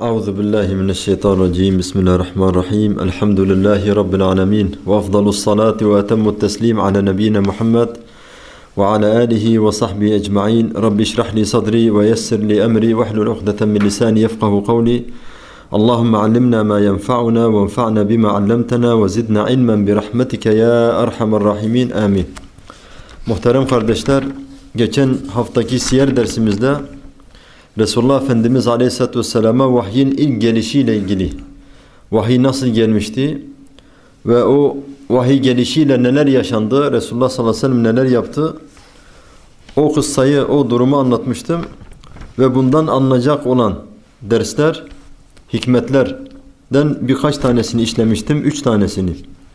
Euzubillahimineşşeytanirracim. Bismillahirrahmanirrahim. Elhamdülillahi Rabbil alemin. Ve afdalus salati ve etemmut teslim ala nebiyyina Muhammed ve ala alihi ve sahbihi ecma'in. Rabbi işrah sadri ve yessir li emri ve hlul uqdeten min lisani yefkahu kavli. Allahümme allimna ma yenfa'una ve enfa'na bima allamtana ve zidna ilmen bi rahmetike ya erhamer rahimin. Amin. Muhterem kardeşler, geçen haftaki siyer dersimizde Resulullah Efendimiz Aleyhisselatü Vesselam'a vahyin ilk gelişiyle ilgili, vahiy nasıl gelmişti ve o vahiy gelişiyle neler yaşandı, Resulullah sallallahu aleyhi ve sellem neler yaptı, o kıssayı, o durumu anlatmıştım ve bundan alınacak olan dersler, hikmetlerden birkaç tanesini işlemiştim, 3 tanesini.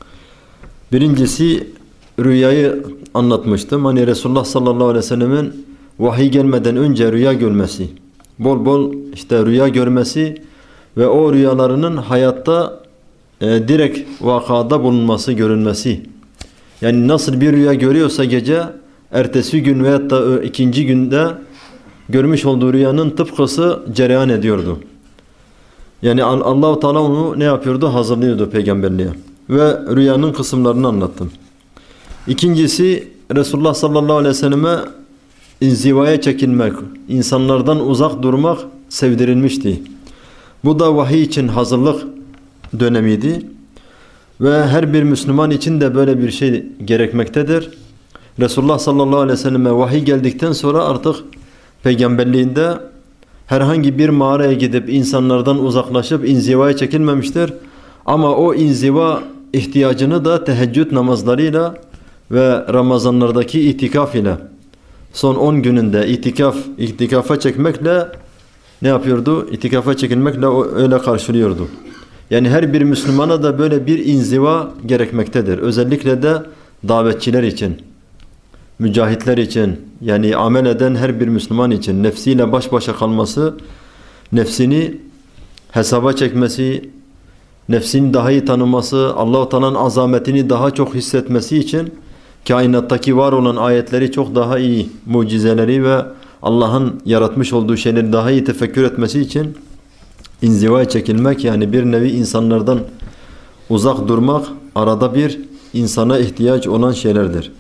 Birincisi rüyayı anlatmıştım. Hani Resulullah sallallahu aleyhi ve sellemin vahiy gelmeden önce rüya görmesi, bol bol işte rüya görmesi ve o rüyalarının hayatta direkt vakada bulunması, görünmesi. Yani nasıl bir rüya görüyorsa gece, ertesi gün veyahut da ikinci günde görmüş olduğu rüyanın tıpkısı cereyan ediyordu. Yani Allah-u Teala onu ne yapıyordu? Hazırlıyordu peygamberliğe. Ve rüyanın kısımlarını anlattım. İkincisi Resulullah sallallahu aleyhi ve selleme inzivaya çekilmek, insanlardan uzak durmak sevdirilmişti. Bu da vahiy için hazırlık dönemiydi. Ve her bir Müslüman için de böyle bir şey gerekmektedir. Resulullah sallallahu aleyhi ve selleme vahiy geldikten sonra artık peygamberliğinde herhangi bir mağaraya gidip insanlardan uzaklaşıp inzivaya çekilmemiştir. Ama o inziva ihtiyacını da teheccüd namazlarıyla ve Ramazanlardaki itikaf ile, son 10 gününde itikafa çekmekle ne yapıyordu? İtikafa çekilmekle öyle karşılıyordu. Yani her bir Müslümana da böyle bir inziva gerekmektedir. Özellikle de davetçiler için, mücahitler için, yani amel eden her bir Müslüman için nefsiyle baş başa kalması, nefsini hesaba çekmesi, nefsini daha iyi tanıması, Allah-u Teala'nın azametini daha çok hissetmesi için kainattaki var olan ayetleri çok daha iyi, mucizeleri ve Allah'ın yaratmış olduğu şeyleri daha iyi tefekkür etmesi için inzivaya çekilmek, yani bir nevi insanlardan uzak durmak, arada bir insana ihtiyaç olan şeylerdir.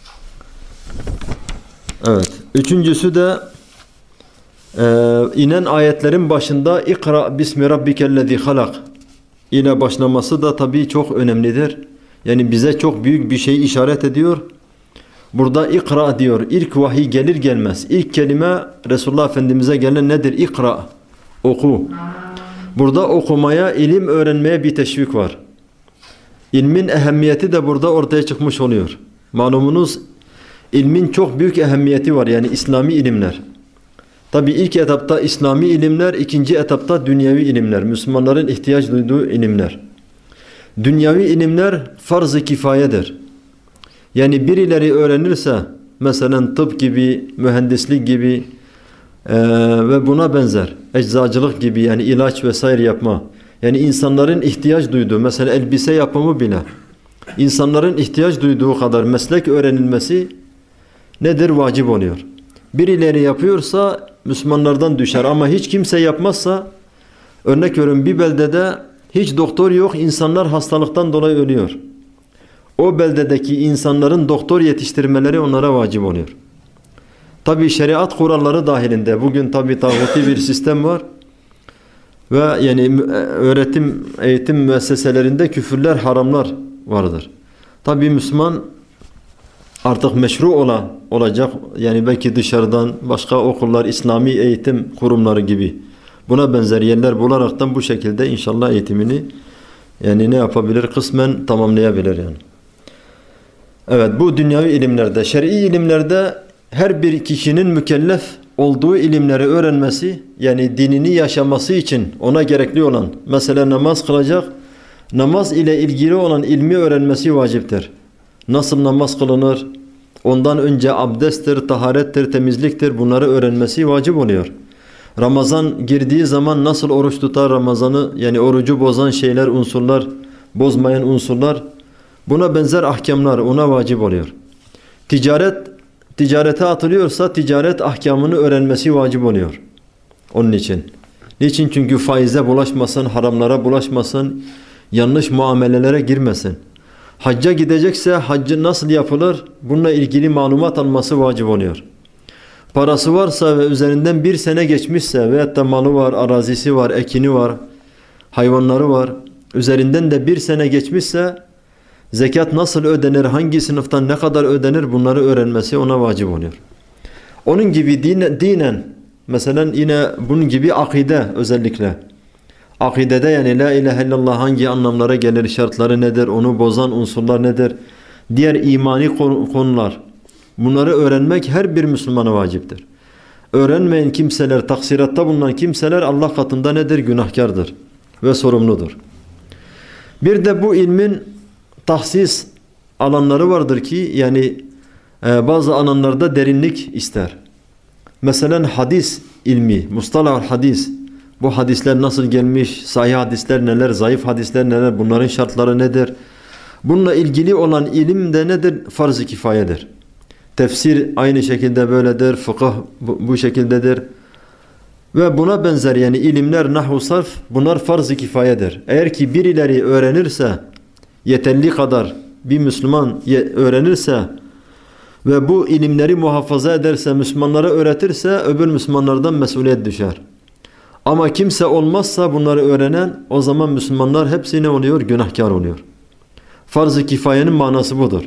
Evet. Üçüncüsü de inen ayetlerin başında İkra bismi rabbikellezi halak ile başlaması da tabii çok önemlidir. Yani bize çok büyük bir şey işaret ediyor. Burada ikra diyor. İlk vahiy gelir gelmez, İlk kelime Resulullah Efendimiz'e gelen nedir? İkra. Oku. Burada okumaya, ilim öğrenmeye bir teşvik var. İlmin ehemmiyeti de burada ortaya çıkmış oluyor. Malumunuz ilmin çok büyük ehemmiyeti var. Yani İslami ilimler. Tabi ilk etapta İslami ilimler, ikinci etapta dünyevi ilimler. Müslümanların ihtiyaç duyduğu ilimler. Dünyevi ilimler farz-ı kifayedir. Yani birileri öğrenirse, mesela tıp gibi, mühendislik gibi ve buna benzer, eczacılık gibi, yani ilaç vesaire yapma. Yani insanların ihtiyaç duyduğu, mesela elbise yapımı bile, insanların ihtiyaç duyduğu kadar meslek öğrenilmesi nedir? Vacip oluyor. Birileri yapıyorsa Müslümanlardan düşer, ama hiç kimse yapmazsa, örnek veriyorum, bir beldede hiç doktor yok, insanlar hastalıktan dolayı ölüyor. O beldedeki insanların doktor yetiştirmeleri onlara vacip oluyor. Tabi şeriat kuralları dahilinde bugün tabi tağuti bir sistem var. Ve yani öğretim, eğitim müesseselerinde küfürler, haramlar vardır. Tabi Müslüman artık meşru olacak. Yani belki dışarıdan başka okullar, İslami eğitim kurumları gibi buna benzer yerler bularaktan bu şekilde inşallah eğitimini yani ne yapabilir? Kısmen tamamlayabilir yani. Evet, bu dünyavi ilimlerde, şer'i ilimlerde her bir kişinin mükellef olduğu ilimleri öğrenmesi, yani dinini yaşaması için ona gerekli olan, mesela namaz kılacak, namaz ile ilgili olan ilmi öğrenmesi vaciptir. Nasıl namaz kılınır? Ondan önce abdesttir, taharettir, temizliktir, bunları öğrenmesi vacip oluyor. Ramazan girdiği zaman nasıl oruç tutar, Ramazan'ı yani orucu bozan şeyler, unsurlar, bozmayan unsurlar, buna benzer ahkamlar ona vacip oluyor. Ticarete atılıyorsa ticaret ahkamını öğrenmesi vacip oluyor. Onun için. Niçin? Çünkü faize bulaşmasın, haramlara bulaşmasın, yanlış muamelelere girmesin. Hacca gidecekse haccı nasıl yapılır? Bununla ilgili malumat alması vacip oluyor. Parası varsa ve üzerinden bir sene geçmişse veyahut da malı var, arazisi var, ekini var, hayvanları var, üzerinden de bir sene geçmişse zekat nasıl ödenir, hangi sınıftan ne kadar ödenir bunları öğrenmesi ona vacip oluyor. Onun gibi dinen mesela yine bunun gibi akide özellikle. Akidede yani la ilahe illallah hangi anlamlara gelir, şartları nedir, onu bozan unsurlar nedir, diğer imani konular. Bunları öğrenmek her bir Müslümana vaciptir. Öğrenmeyen kimseler, taksiratta bulunan kimseler Allah katında nedir? Günahkardır ve sorumludur. Bir de bu ilmin tahsis alanları vardır ki yani bazı alanlarda derinlik ister. Mesela hadis ilmi, mustalah hadis. Bu hadisler nasıl gelmiş, sahih hadisler neler, zayıf hadisler neler, bunların şartları nedir? Bununla ilgili olan ilim de nedir? Farz-ı kifayedir. Tefsir aynı şekilde böyledir, fıkıh bu şekildedir. Ve buna benzer yani ilimler, nahvu, sarf bunlar farz-ı kifayedir. Eğer ki birileri öğrenirse, yeterli kadar bir Müslüman öğrenirse ve bu ilimleri muhafaza ederse, Müslümanlara öğretirse öbür Müslümanlardan mesuliyet düşer. Ama kimse olmazsa bunları öğrenen o zaman Müslümanlar hepsi ne oluyor? Günahkar oluyor. Farz-ı kifayenin manası budur.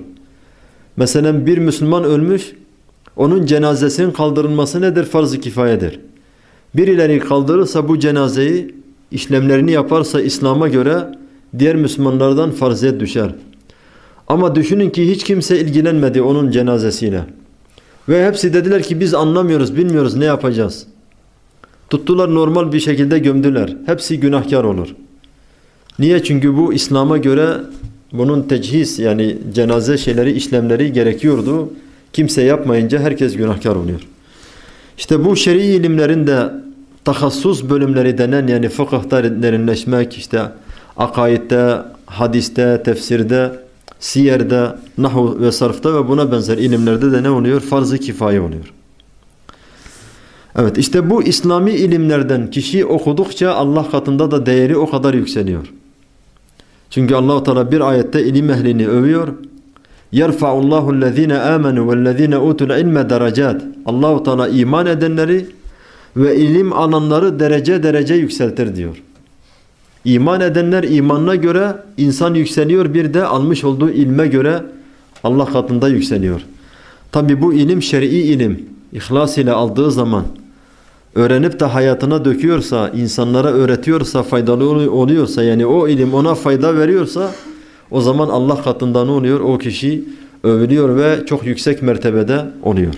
Mesela bir Müslüman ölmüş, onun cenazesinin kaldırılması nedir? Farz-ı kifayedir. Birileri kaldırırsa bu cenazeyi, işlemlerini yaparsa İslam'a göre diğer Müslümanlardan farziyet düşer. Ama düşünün ki hiç kimse ilgilenmedi onun cenazesiyle. Ve hepsi dediler ki biz anlamıyoruz, bilmiyoruz ne yapacağız. Tuttular normal bir şekilde gömdüler. Hepsi günahkar olur. Niye? Çünkü bu İslam'a göre bunun tecihiz yani cenaze şeyleri, işlemleri gerekiyordu. Kimse yapmayınca herkes günahkar oluyor. İşte bu şer'i ilimlerin de tahassus bölümleri denen yani fıkıhta derinleşmek, işte akaidde, hadiste, tefsirde, siyerde, nahu ve sarfta ve buna benzer ilimlerde de ne oluyor? Farz-ı kifaye oluyor. Evet işte bu İslami ilimlerden kişi okudukça Allah katında da değeri o kadar yükseliyor. Çünkü Allah-u Teala bir ayette ilim ehlini övüyor. يَرْفَعُ اللّٰهُ الَّذ۪ينَ آمَنُوا وَالَّذ۪ينَ اُوتُوا الْعِلْمَ دَرَجَاتٍ Allah-u Teala iman edenleri ve ilim alanları derece derece yükseltir diyor. İman edenler imanına göre insan yükseliyor, bir de almış olduğu ilme göre Allah katında yükseliyor. Tabi bu ilim şer'i ilim. İhlas ile aldığı zaman öğrenip de hayatına döküyorsa, insanlara öğretiyorsa, faydalı oluyorsa yani o ilim ona fayda veriyorsa o zaman Allah katında ne oluyor? O kişi övülüyor ve çok yüksek mertebede oluyor.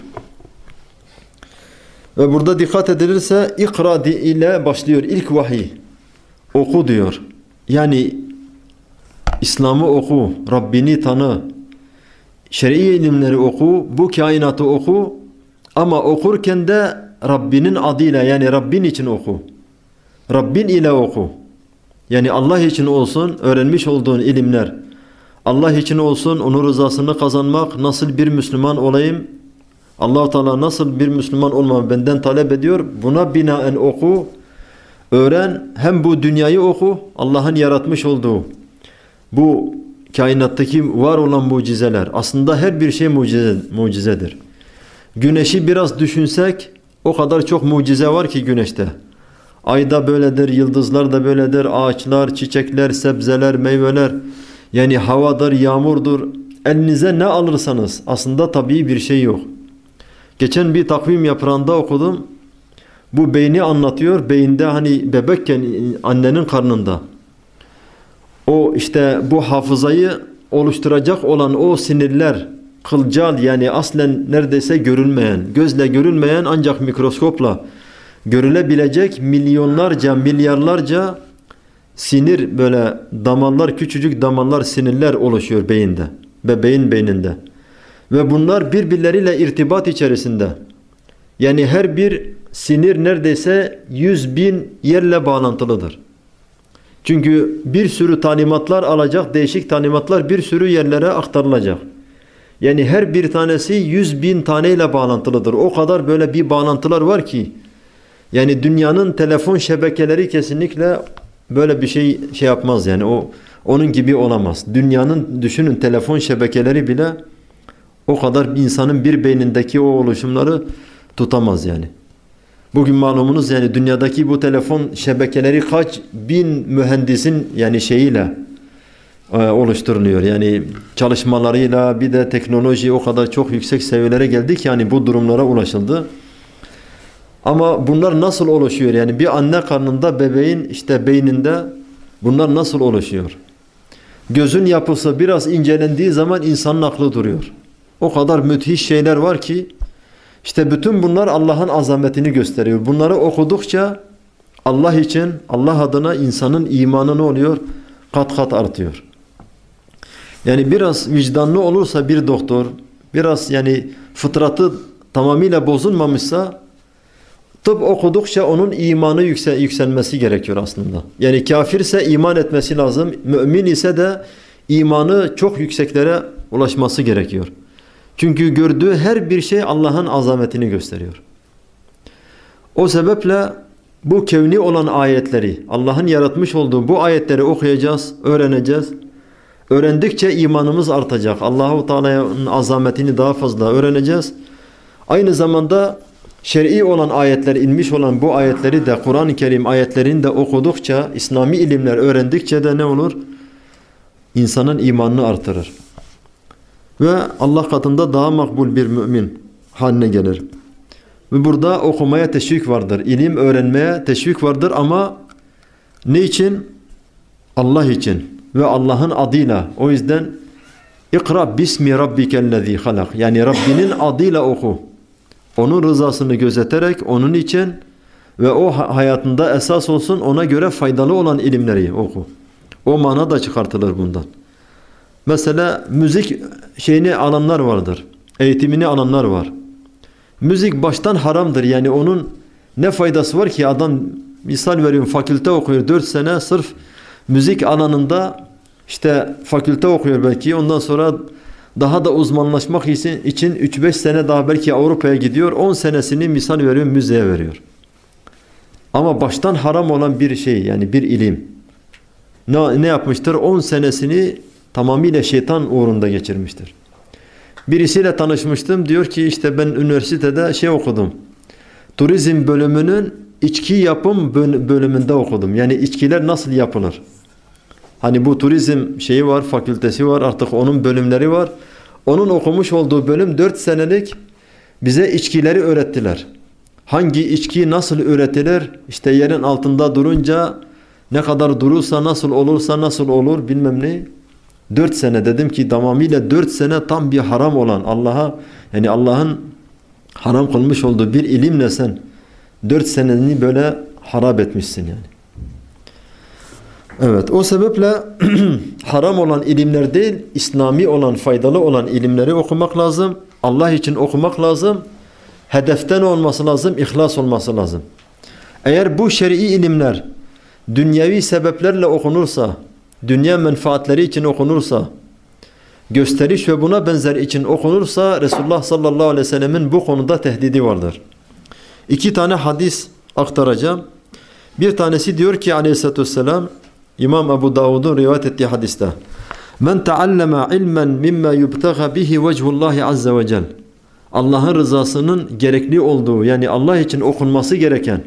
Ve burada dikkat edilirse ikra ile başlıyor. İlk vahiy. Oku diyor. Yani İslam'ı oku, Rabbini tanı, şer'i ilimleri oku, bu kainatı oku ama okurken de Rabbinin adıyla yani Rabbin için oku. Rabbin ile oku. Yani Allah için olsun öğrenmiş olduğun ilimler. Allah için olsun onun rızasını kazanmak, nasıl bir Müslüman olayım? Allah-u Teala nasıl bir Müslüman olmamı benden talep ediyor? Buna binaen oku, öğren. Hem bu dünyayı oku, Allah'ın yaratmış olduğu bu kainattaki var olan mucizeler. Aslında her bir şey mucizedir. Güneşi biraz düşünsek o kadar çok mucize var ki güneşte. Ayda böyledir, yıldızlar da böyledir, ağaçlar, çiçekler, sebzeler, meyveler. Yani havadır, yağmurdur. Elinize ne alırsanız aslında tabii bir şey yok. Geçen bir takvim yaprağında okudum. Bu beyni anlatıyor. Beyinde hani bebekken annenin karnında. O işte bu hafızayı oluşturacak olan o sinirler, kılcal yani aslen neredeyse görülmeyen, gözle görülmeyen ancak mikroskopla görülebilecek milyonlarca, milyarlarca sinir böyle damarlar, küçücük damarlar, sinirler oluşuyor beyinde, bebeğin beyninde. Ve bunlar birbirleriyle irtibat içerisinde. Yani her bir sinir neredeyse 100.000 yerle bağlantılıdır. Çünkü bir sürü talimatlar alacak, değişik talimatlar bir sürü yerlere aktarılacak. Yani her bir tanesi 100.000 taneyle bağlantılıdır. O kadar böyle bir bağlantılar var ki Yani dünyanın telefon şebekeleri kesinlikle böyle bir şey yapmaz yani onun gibi olamaz. Dünyanın düşünün telefon şebekeleri bile o kadar insanın bir beynindeki o oluşumları tutamaz yani. Bugün malumunuz yani dünyadaki bu telefon şebekeleri kaç bin mühendisin yani şeyiyle oluşturuluyor. Yani çalışmalarıyla bir de teknoloji o kadar çok yüksek seviyelere geldi ki yani bu durumlara ulaşıldı. Ama bunlar nasıl oluşuyor? Yani bir anne karnında bebeğin işte beyninde bunlar nasıl oluşuyor? Gözün yapısı biraz incelendiği zaman insanın aklı duruyor. O kadar müthiş şeyler var ki işte bütün bunlar Allah'ın azametini gösteriyor. Bunları okudukça Allah için, Allah adına insanın imanı ne oluyor? Kat kat artıyor. Yani biraz vicdanlı olursa bir doktor, biraz yani fıtratı tamamıyla bozulmamışsa tıp okudukça onun imanı yükselmesi gerekiyor aslında. Yani kafirse iman etmesi lazım. Mümin ise de imanı çok yükseklere ulaşması gerekiyor. Çünkü gördüğü her bir şey Allah'ın azametini gösteriyor. O sebeple bu kevni olan ayetleri, Allah'ın yaratmış olduğu bu ayetleri okuyacağız, öğreneceğiz. Öğrendikçe imanımız artacak. Allahu Teala'nın azametini daha fazla öğreneceğiz. Aynı zamanda şer'i olan ayetler, inmiş olan bu ayetleri de Kur'an-ı Kerim ayetlerini de okudukça, İslami ilimler öğrendikçe de ne olur? İnsanın imanını artırır. Ve Allah katında daha makbul bir mümin haline gelir. Ve burada okumaya teşvik vardır. İlim öğrenmeye teşvik vardır ama ne için? Allah için ve Allah'ın adıyla. O yüzden İkra bismi rabbikellezî halak. Yani Rabbinin adıyla oku. Onun rızasını gözeterek onun için ve o hayatında esas olsun ona göre faydalı olan ilimleri oku. O mana da çıkartılır bundan. Mesela müzik şeyini alanlar vardır. Eğitimini alanlar var. Müzik baştan haramdır. Yani onun ne faydası var ki adam misal veriyorum fakülte okuyor 4 sene sırf müzik alanında işte fakülte okuyor belki ondan sonra daha da uzmanlaşmak için 3-5 sene daha belki Avrupa'ya gidiyor. 10 senesini misal veriyorum müziğe veriyor. Ama baştan haram olan bir şey yani bir ilim. Ne yapmıştır? 10 senesini tamamıyla şeytan uğrunda geçirmiştir. Birisiyle tanışmıştım. Diyor ki işte ben üniversitede şey okudum. Turizm bölümünün içki yapım bölümünde okudum. Yani içkiler nasıl yapılır? Hani bu turizm şeyi var, fakültesi var, artık onun bölümleri var. Onun okumuş olduğu bölüm 4 senelik bize içkileri öğrettiler. Hangi içki nasıl üretilir? İşte yerin altında durunca ne kadar durursa nasıl olursa nasıl olur bilmem ne. 4 sene dedim ki tamamıyla 4 sene tam bir haram olan Allah'a yani Allah'ın haram kılmış olduğu bir ilimle sen 4 seneni böyle harap etmişsin yani. Evet o sebeple haram olan ilimler değil İslami olan faydalı olan ilimleri okumak lazım. Allah için okumak lazım. Hedeften olması lazım, ihlas olması lazım. Eğer bu şer'i ilimler dünyevi sebeplerle okunursa, dünya menfaatleri için okunursa, gösteriş ve buna benzer için okunursa Resulullah sallallahu aleyhi ve sellemin bu konuda tehdidi vardır. 2 tane hadis aktaracağım. Bir tanesi diyor ki aleyhissalatü vesselam İmam Ebu Davud'un rivayet ettiği hadiste Men tealleme ilmen mimma yubtaga bihi vechullahi azze ve cel Allah'ın rızasının gerekli olduğu yani Allah için okunması gereken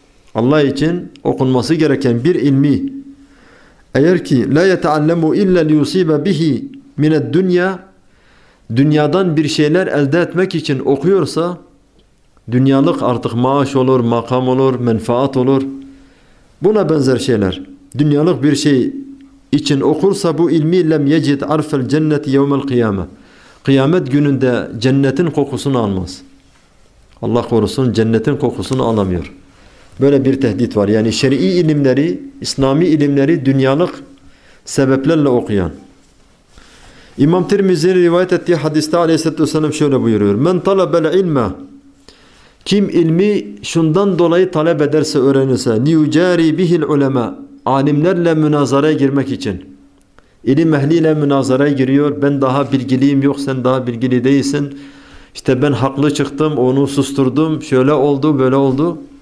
bir ilmi eğer ki la yeteallemu illa liyusibe bihi mined dünya dünyadan bir şeyler elde etmek için okuyorsa dünyalık artık maaş olur, makam olur, menfaat olur. Buna benzer şeyler. Dünyalık bir şey için okursa bu ilmi lem yecid arfel cenneti yevmel kıyame. Kıyamet gününde cennetin kokusunu almaz. Allah korusun cennetin kokusunu alamıyor. Böyle bir tehdit var. Yani şer'i ilimleri, İslami ilimleri dünyalık sebeplerle okuyan. İmam Tirmizi'nin rivayet ettiği hadiste aleyhissalatü vesselam şöyle buyuruyor. Men talabel ilme kim ilmi şundan dolayı talep ederse öğrenirse liyucari bihil ulema alimlerle münazaraya girmek için. İlim ehliyle münazaraya giriyor. Ben daha bilgiliyim yok sen daha bilgili değilsin. İşte ben haklı çıktım onu susturdum. Şöyle oldu böyle oldu.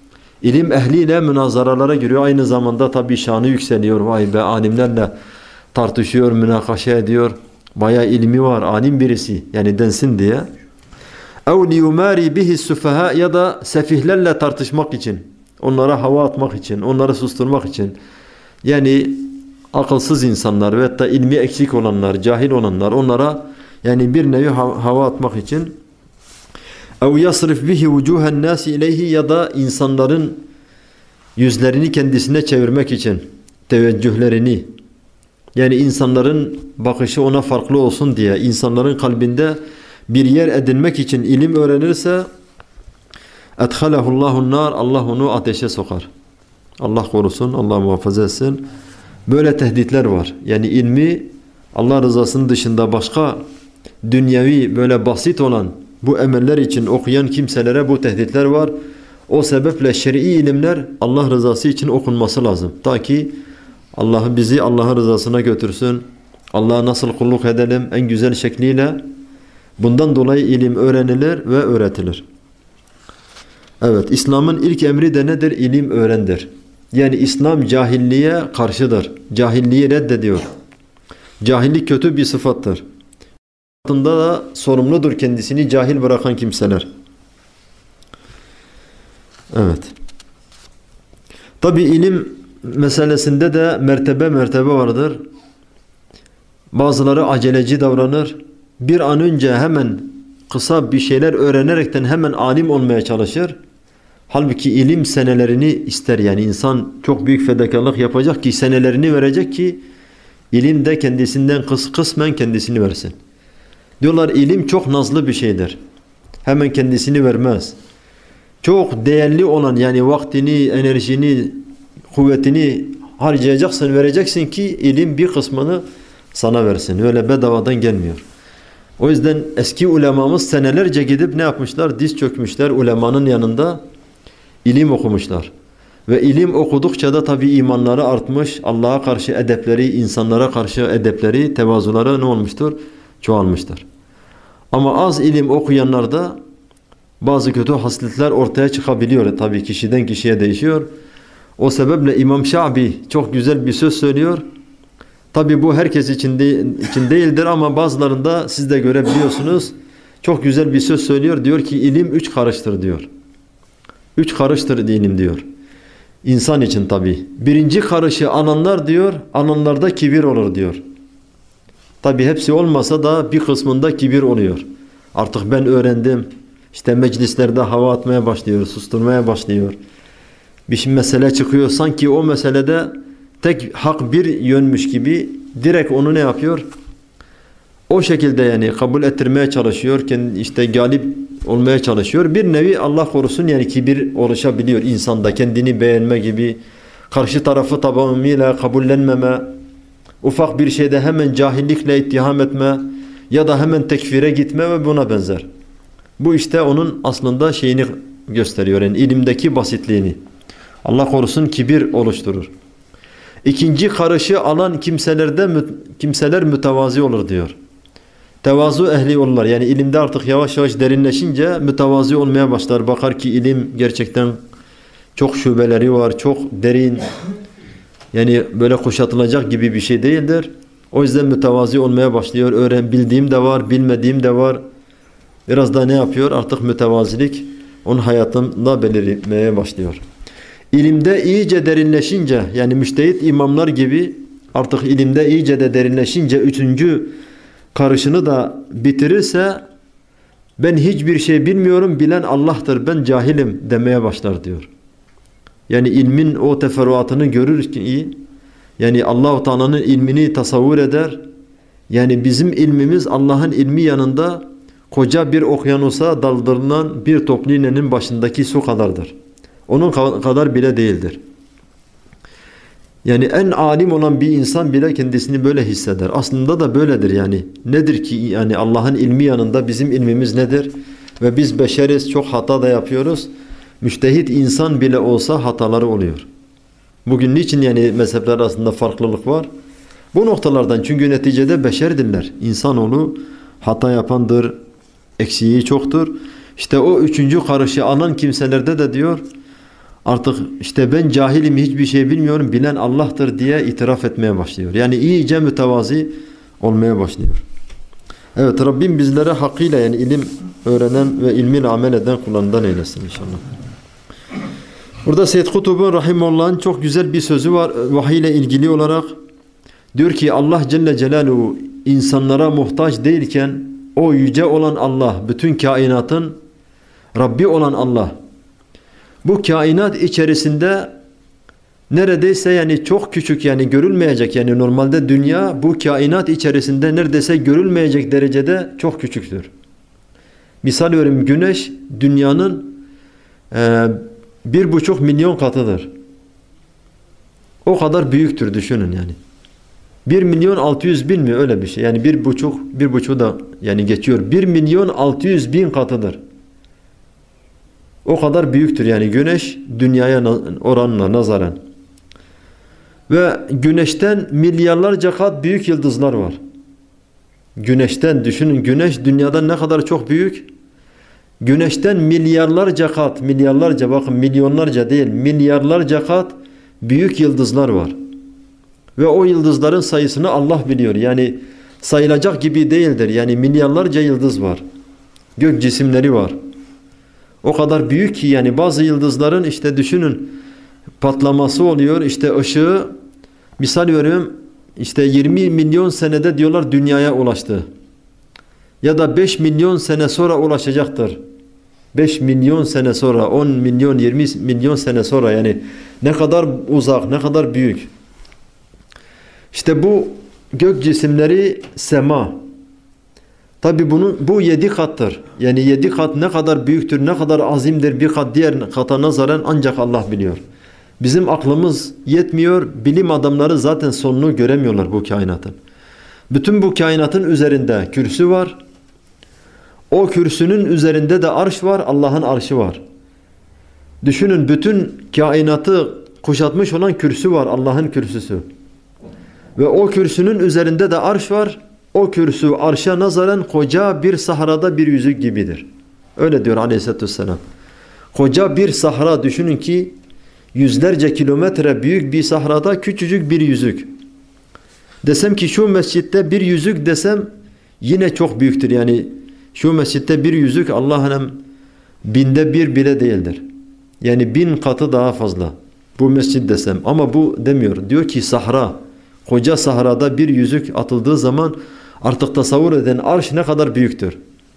İlim ehliyle münazaralara giriyor. Aynı zamanda tabii şanı yükseliyor. Vay be, alimlerle tartışıyor, münakaşa ediyor. Bayağı ilmi var, alim birisi yani densin diye. اَوْ لِيُمَارِ بِهِ السُّفَهَا ya da sefihlerle tartışmak için, onlara hava atmak için, onları susturmak için. Yani akılsız insanlar ve hatta ilmi eksik olanlar, cahil olanlar, onlara yani bir nevi hava atmak için. اَوْ يَصْرِفْ بِهِ وُجُوهَ النَّاسِ اِلَيْهِ ya da insanların yüzlerini kendisine çevirmek için, teveccühlerini. Yani insanların bakışı ona farklı olsun diye, insanların kalbinde bir yer edinmek için ilim öğrenirse اَدْخَلَهُ اللّٰهُ النَّارِ Allah onu ateşe sokar. Allah korusun, Allah muhafaza etsin. Böyle tehditler var. Yani ilmi Allah rızasının dışında başka dünyevi böyle basit olan bu emeller için okuyan kimselere bu tehditler var. O sebeple şer'i ilimler Allah rızası için okunması lazım. Ta ki Allah bizi Allah'ın rızasına götürsün. Allah'a nasıl kulluk edelim en güzel şekliyle. Bundan dolayı ilim öğrenilir ve öğretilir. Evet, İslam'ın ilk emri de nedir? İlim öğrendir. Yani İslam cahilliğe karşıdır. Cahilliği reddediyor. Cahillik kötü bir sıfattır. Altında da sorumludur kendisini cahil bırakan kimseler. Evet. Tabi ilim meselesinde de mertebe vardır. Bazıları aceleci davranır. Bir an önce hemen kısa bir şeyler öğrenerekten hemen alim olmaya çalışır. Halbuki ilim senelerini ister, yani insan çok büyük fedakarlık yapacak ki senelerini verecek ki ilim de kendisinden kısmen kendisini versin. Diyorlar ilim çok nazlı bir şeydir. Hemen kendisini vermez. Çok değerli olan, yani vaktini, enerjini, kuvvetini harcayacaksın, vereceksin ki ilim bir kısmını sana versin. Öyle bedavadan gelmiyor. O yüzden eski ulemamız senelerce gidip ne yapmışlar? Diz çökmüşler ulemanın yanında, ilim okumuşlar. Ve ilim okudukça da tabii imanları artmış, Allah'a karşı edepleri, insanlara karşı edepleri, tevazuları ne olmuştur? Çoğalmıştır. Ama az ilim okuyanlarda bazı kötü hasletler ortaya çıkabiliyor. Tabii kişiden kişiye değişiyor. O sebeple İmam Şabi çok güzel bir söz söylüyor. Tabii bu herkes için değildir ama bazılarında siz de görebiliyorsunuz. Çok güzel bir söz söylüyor. Diyor ki ilim 3 karıştır diyor. 3 karıştır ilim diyor. İnsan için tabii. Birinci karışı ananlar diyor, ananlarda kibir olur diyor. Tabii hepsi olmasa da bir kısmında kibir oluyor. Artık ben öğrendim. İşte meclislerde hava atmaya başlıyor, susturmaya başlıyor. Bir mesele çıkıyor, sanki o meselede tek hak bir yönmüş gibi direkt onu ne yapıyor? O şekilde yani kabul ettirmeye çalışıyor, işte galip olmaya çalışıyor. Bir nevi Allah korusun yani kibir oluşabiliyor insanda, kendini beğenme gibi, karşı tarafı tamamıyla kabullenmeme, ufak bir şeyde hemen cahillikle ittiham etme ya da hemen tekfire gitme ve buna benzer. Bu işte onun aslında şeyini gösteriyor, yani ilimdeki basitliğini. Allah korusun kibir oluşturur. İkinci karışı alan kimseler mütevazi olur diyor. Tevazu ehli olurlar. Yani ilimde artık yavaş yavaş derinleşince mütevazi olmaya başlar. Bakar ki ilim gerçekten çok şubeleri var, çok derin. Yani böyle kuşatılacak gibi bir şey değildir. O yüzden mütevazi olmaya başlıyor. Bildiğim de var, bilmediğim de var. Biraz da ne yapıyor? Artık mütevazilik onun hayatında belirmeye başlıyor. İlimde iyice derinleşince, yani müştehit imamlar gibi artık ilimde iyice de derinleşince 3. karışını da bitirirse ben hiçbir şey bilmiyorum, bilen Allah'tır, ben cahilim demeye başlar diyor. Yani ilmin o teferruatını görür ki, yani Allah-u Teala'nın ilmini tasavvur eder. Yani bizim ilmimiz Allah'ın ilmi yanında koca bir okyanusa daldırılan bir toplu iğnenin başındaki su kadardır. Onun kadar bile değildir. Yani en alim olan bir insan bile kendisini böyle hisseder. Aslında da böyledir yani. Nedir ki yani Allah'ın ilmi yanında bizim ilmimiz nedir? Ve biz beşeriz, çok hata da yapıyoruz. Müştehit insan bile olsa hataları oluyor. Bugün niçin yani mezhepler arasında farklılık var? Bu noktalardan, çünkü neticede beşerdirler. İnsanoğlu hata yapandır, eksiği çoktur. İşte o 3. karışı alan kimselerde de diyor Artık işte ben cahilim, hiçbir şey bilmiyorum, bilen Allah'tır diye itiraf etmeye başlıyor. Yani iyice mütevazi olmaya başlıyor. Evet, Rabbim bizlere hakkıyla yani ilim öğrenen ve ilmiyle amel eden kullarından eylesin inşallah. Burada Seyyid Kutub'un rahimullah'ın çok güzel bir sözü var vahiy ile ilgili olarak. Diyor ki Allah Celle Celaluhu insanlara muhtaç değilken o yüce olan Allah, bütün kainatın Rabbi olan Allah, bu kainat içerisinde neredeyse yani çok küçük, yani görülmeyecek, yani normalde dünya bu kainat içerisinde neredeyse görülmeyecek derecede çok küçüktür. Misal veriyorum, güneş dünyanın 1,5 milyon katıdır. O kadar büyüktür, düşünün yani. 1.600.000 mi, öyle bir şey. Yani 1,5 da yani geçiyor. 1.600.000 katıdır. O kadar büyüktür yani güneş dünyaya oranla nazaran. Ve güneşten milyarlarca kat büyük yıldızlar var. Güneşten düşünün, güneş dünyadan ne kadar çok büyük. Güneşten milyarlarca kat, milyarlarca, bakın milyonlarca değil, milyarlarca kat büyük yıldızlar var. Ve o yıldızların sayısını Allah biliyor. Yani sayılacak gibi değildir. Yani milyarlarca yıldız var. Gök cisimleri var. O kadar büyük ki yani bazı yıldızların işte düşünün patlaması oluyor. İşte ışığı, misal veriyorum, işte 20 milyon senede diyorlar dünyaya ulaştı. Ya da 5 milyon sene sonra ulaşacaktır. 5 milyon sene sonra, 10 milyon, 20 milyon sene sonra, yani ne kadar uzak, ne kadar büyük. İşte bu gök cisimleri sema. Tabi bu 7 kattır. Yani 7 kat ne kadar büyüktür, ne kadar azimdir bir kat diğer kata nazaran ancak Allah biliyor. Bizim aklımız yetmiyor. Bilim adamları zaten sonunu göremiyorlar bu kainatın. Bütün bu kainatın üzerinde kürsü var. O kürsünün üzerinde de arş var, Allah'ın arşı var. Düşünün, bütün kainatı kuşatmış olan kürsü var, Allah'ın kürsüsü. Ve o kürsünün üzerinde de arş var. O kürsü arşa nazaran koca bir sahrada bir yüzük gibidir. Öyle diyor Aleyhisselatü Vesselam. Koca bir sahra, düşünün ki yüzlerce kilometre büyük bir sahrada küçücük bir yüzük. Desem ki şu mescitte bir yüzük desem yine çok büyüktür. Yani şu mescitte bir yüzük Allah'ın 1/1000 bile değildir. Yani 1000 katı daha fazla. Bu mescid desem, ama bu demiyor. Diyor ki sahra, koca sahrada bir yüzük atıldığı zaman artık tasavvur eden arş ne kadar büyüktür.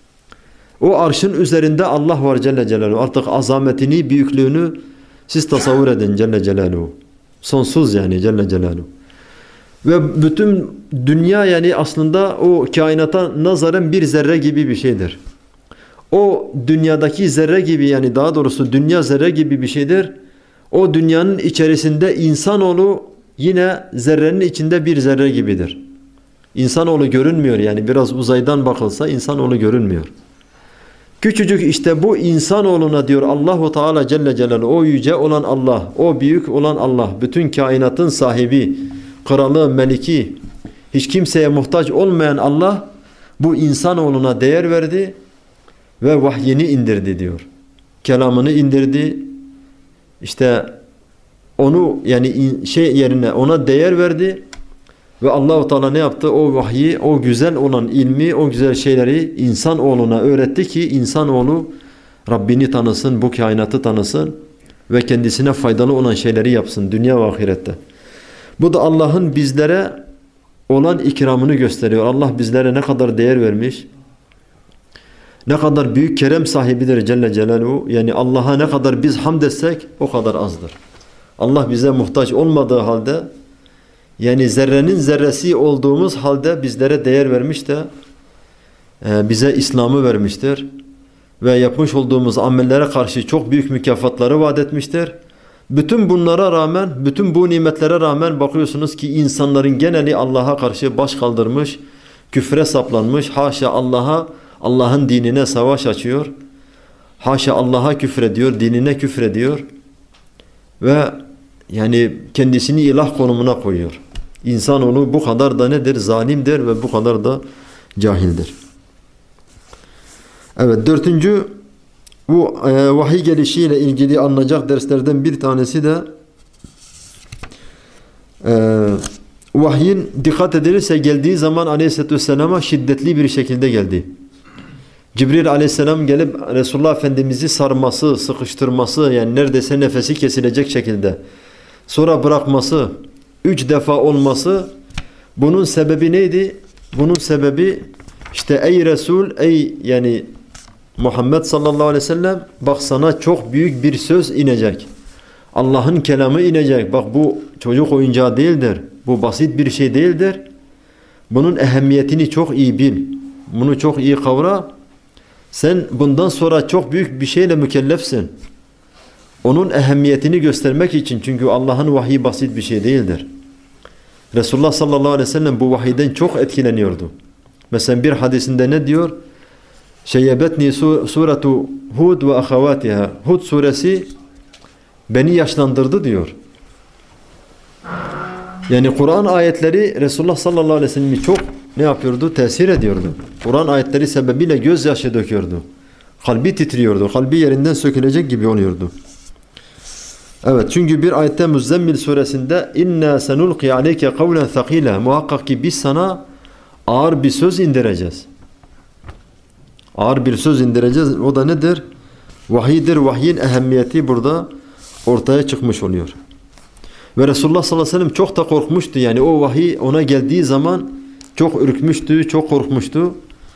O arşın üzerinde Allah var Celle Celaluhu. Artık azametini, büyüklüğünü siz tasavvur edin Celle Celaluhu. Sonsuz yani Celle Celaluhu. Ve bütün dünya yani aslında o kainata nazaran bir zerre gibi bir şeydir. O dünyadaki zerre gibi, yani daha doğrusu dünya zerre gibi bir şeydir. O dünyanın içerisinde insanoğlu yine zerrenin içinde bir zerre gibidir. İnsanoğlu görünmüyor, yani biraz uzaydan bakılsa insanoğlu görünmüyor. Küçücük işte bu insanoğluna diyor Allahu Teala Celle Celaluhu, o yüce olan Allah, o büyük olan Allah, bütün kainatın sahibi, kralı, meliki, hiç kimseye muhtaç olmayan Allah bu insanoğluna değer verdi ve vahyini indirdi diyor. Kelamını indirdi. İşte onu yani yerine ona değer verdi ve Allah-u Teala ne yaptı? O vahyi, o güzel olan ilmi, o güzel şeyleri insanoğluna öğretti ki insanoğlu Rabbini tanısın, bu kainatı tanısın ve kendisine faydalı olan şeyleri yapsın dünya ve ahirette. Bu da Allah'ın bizlere olan ikramını gösteriyor. Allah bizlere ne kadar değer vermiş, ne kadar büyük kerem sahibidir Celle Celaluhu. Yani Allah'a ne kadar biz hamd etsek o kadar azdır. Allah bize muhtaç olmadığı halde, yani zerrenin zerresi olduğumuz halde bizlere değer vermiş de bize İslam'ı vermiştir. Ve yapmış olduğumuz amellere karşı çok büyük mükafatları vaat etmiştir. Bütün bunlara rağmen, bütün bu nimetlere rağmen bakıyorsunuz ki insanların geneli Allah'a karşı baş kaldırmış, küfre saplanmış. Haşa Allah'a, Allah'ın dinine savaş açıyor. Haşa Allah'a küfrediyor, dinine küfrediyor. Ve yani kendisini ilah konumuna koyuyor. İnsanoğlu bu kadar da nedir? Zalimdir ve bu kadar da cahildir. Evet, 4. Bu vahiy gelişiyle ilgili alınacak derslerden bir tanesi de vahyin dikkat edilirse geldiği zaman Aleyhisselatü Vesselam'a şiddetli bir şekilde geldi. Cibril Aleyhisselam gelip Resulullah Efendimiz'i sarması, sıkıştırması, yani neredeyse nefesi kesilecek şekilde, sonra bırakması, 3 defa olması, bunun sebebi neydi? Bunun sebebi işte ey Resul, ey yani Muhammed sallallahu aleyhi ve sellem, bak sana çok büyük bir söz inecek. Allah'ın kelamı inecek. Bak bu çocuk oyuncağı değildir. Bu basit bir şey değildir. Bunun ehemmiyetini çok iyi bil. Bunu çok iyi kavra. Sen bundan sonra çok büyük bir şeyle mükellefsin. Onun ehemmiyetini göstermek için, çünkü Allah'ın vahyi basit bir şey değildir. Resulullah sallallahu aleyhi ve sellem bu vahiyden çok etkileniyordu. Mesela bir hadisinde ne diyor? Şeyyebetni suratu Hud ve ahavatiha. Hud suresi beni yaşlandırdı diyor. Yani Kur'an ayetleri Resulullah sallallahu aleyhi ve sellem'i çok ne yapıyordu? Tesir ediyordu. Kur'an ayetleri sebebiyle gözyaşı döküyordu. Kalbi titriyordu. Kalbi yerinden sökülecek gibi oluyordu. Evet, çünkü bir ayette Müzzemmil suresinde inna senulqi aleyke kavlen thaqila, muhakkak ki biz sana ağır bir söz indireceğiz. Ağır bir söz indireceğiz. O da nedir? Vahiydir. Vahyin ehemmiyeti burada ortaya çıkmış oluyor. Ve Resulullah sallallahu aleyhi ve sellem çok da korkmuştu. Yani o vahiy ona geldiği zaman çok ürkmüştü, çok korkmuştu.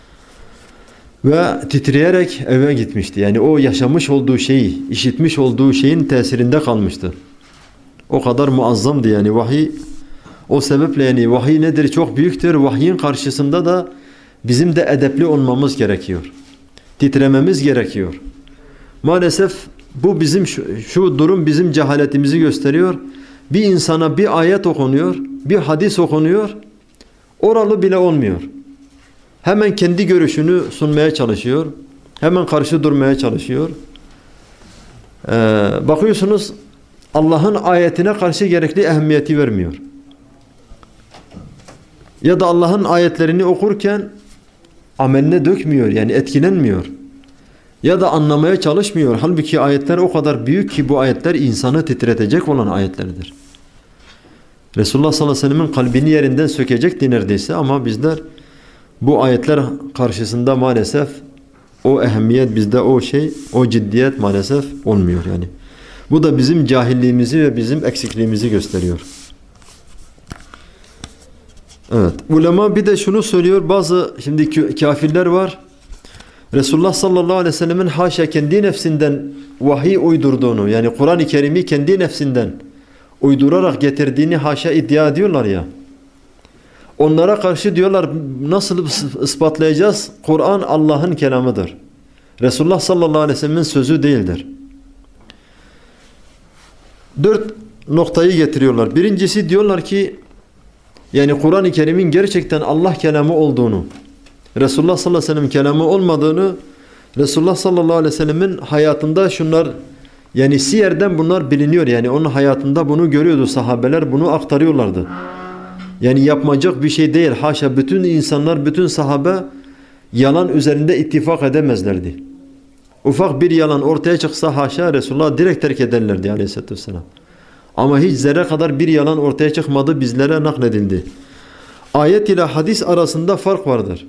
Ve titreyerek eve gitmişti. Yani o yaşamış olduğu şeyi, işitmiş olduğu şeyin tesirinde kalmıştı. O kadar muazzamdı yani vahiy. O sebeple yani vahiy nedir? Çok büyüktür. Vahyin karşısında da bizim de edepli olmamız gerekiyor. Titrememiz gerekiyor. Maalesef bu bizim şu durum bizim cehaletimizi gösteriyor. Bir insana bir ayet okunuyor, bir hadis okunuyor, oralı bile olmuyor. Hemen kendi görüşünü sunmaya çalışıyor. Hemen karşı durmaya çalışıyor. Bakıyorsunuz Allah'ın ayetine karşı gerekli ehemmiyeti vermiyor. Ya da Allah'ın ayetlerini okurken ameline dökmüyor, yani etkilenmiyor. Ya da anlamaya çalışmıyor. Halbuki ayetler o kadar büyük ki bu ayetler insanı titretecek olan ayetlerdir. Resulullah sallallahu aleyhi ve sellem'in kalbini yerinden sökecekti neredeyse, ama bizler bu ayetler karşısında maalesef o ehemmiyet, bizde o şey, o ciddiyet maalesef olmuyor yani. Bu da bizim cahilliğimizi ve bizim eksikliğimizi gösteriyor. Evet. Ulema bir de şunu söylüyor, bazı şimdi kafirler var. Resulullah sallallahu aleyhi ve sellemin haşa kendi nefsinden vahiy uydurduğunu, yani Kur'an-ı Kerim'i kendi nefsinden uydurarak getirdiğini haşa iddia ediyorlar ya. Onlara karşı diyorlar, nasıl ispatlayacağız? Kur'an Allah'ın kelamıdır. Resulullah sallallahu aleyhi ve sellemin sözü değildir. 4 noktayı getiriyorlar. Birincisi diyorlar ki, yani Kur'an-ı Kerim'in gerçekten Allah kelamı olduğunu, Resulullah sallallahu aleyhi ve sellem kelamı olmadığını, Resulullah sallallahu aleyhi ve sellemin hayatında şunlar, yani siyerden bunlar biliniyor. Yani onun hayatında bunu görüyordu, sahabeler bunu aktarıyorlardı. Yani yapmayacak bir şey değil. Haşa, bütün insanlar, bütün sahabe yalan üzerinde ittifak edemezlerdi. Ufak bir yalan ortaya çıksa haşa, Resulullah direkt terk ederlerdi aleyhissalatü vesselam. Ama hiç zerre kadar bir yalan ortaya çıkmadı, bizlere nakledildi. Ayet ile hadis arasında fark vardır.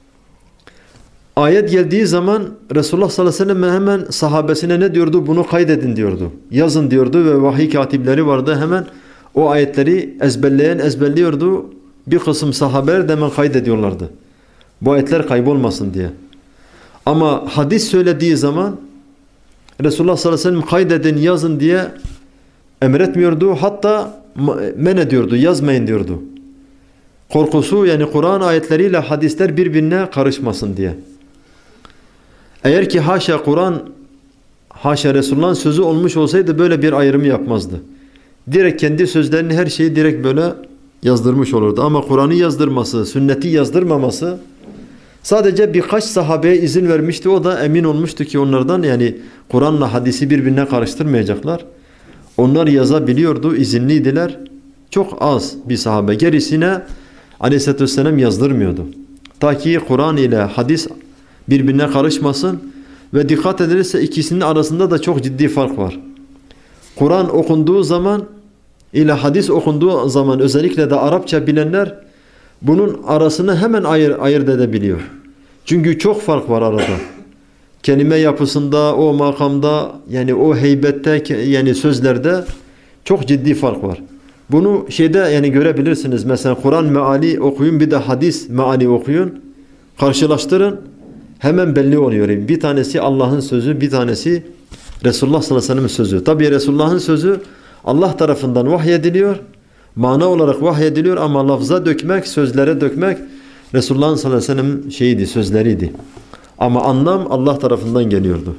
Ayet geldiği zaman Resulullah sallallahu aleyhi ve sellem hemen sahabesine ne diyordu? Bunu kaydedin diyordu. Yazın diyordu ve vahiy katipleri vardı. Hemen o ayetleri ezberliyordu. Bir kısım sahabeler de hemen kaydediyorlardı. Bu ayetler kaybolmasın diye. Ama hadis söylediği zaman Resulullah sallallahu aleyhi ve sellem kaydedin, yazın diye emretmiyordu. Hatta men ediyordu, yazmayın diyordu. Korkusu, yani Kur'an ayetleriyle hadisler birbirine karışmasın diye. Eğer ki haşa Kur'an, haşa Resulullah'ın sözü olmuş olsaydı böyle bir ayrımı yapmazdı. Direkt kendi sözlerini, her şeyi direkt böyle yazdırmış olurdu. Ama Kur'an'ı yazdırması, sünneti yazdırmaması, sadece birkaç sahabeye izin vermişti. O da emin olmuştu ki onlardan, yani Kur'an'la hadisi birbirine karıştırmayacaklar. Onlar yazabiliyordu, izinliydiler. Çok az bir sahabe. Gerisine aleyhissalatü vesselam yazdırmıyordu. Ta ki Kur'an ile hadis birbirine karışmasın Ve dikkat edilirse ikisinin arasında da çok ciddi fark var. Kur'an okunduğu zaman ile hadis okunduğu zaman, özellikle de Arapça bilenler bunun arasını hemen ayırt edebiliyor. Çünkü çok fark var arada. Kelime yapısında, o makamda, yani o heybette, yani sözlerde çok ciddi fark var. Bunu yani görebilirsiniz. Mesela Kur'an meali okuyun, bir de hadis meali okuyun. Karşılaştırın. Hemen belli oluyor. Bir tanesi Allah'ın sözü, bir tanesi Resulullah sallallahu aleyhi ve sellem'in sözü. Tabii Resulullah'ın sözü Allah tarafından vahyediliyor. Mana olarak vahyediliyor ama lafza dökmek, sözlere dökmek Resulullah'ın sallallahu aleyhi ve sellem'in sözleriydi. Ama anlam Allah tarafından geliyordu.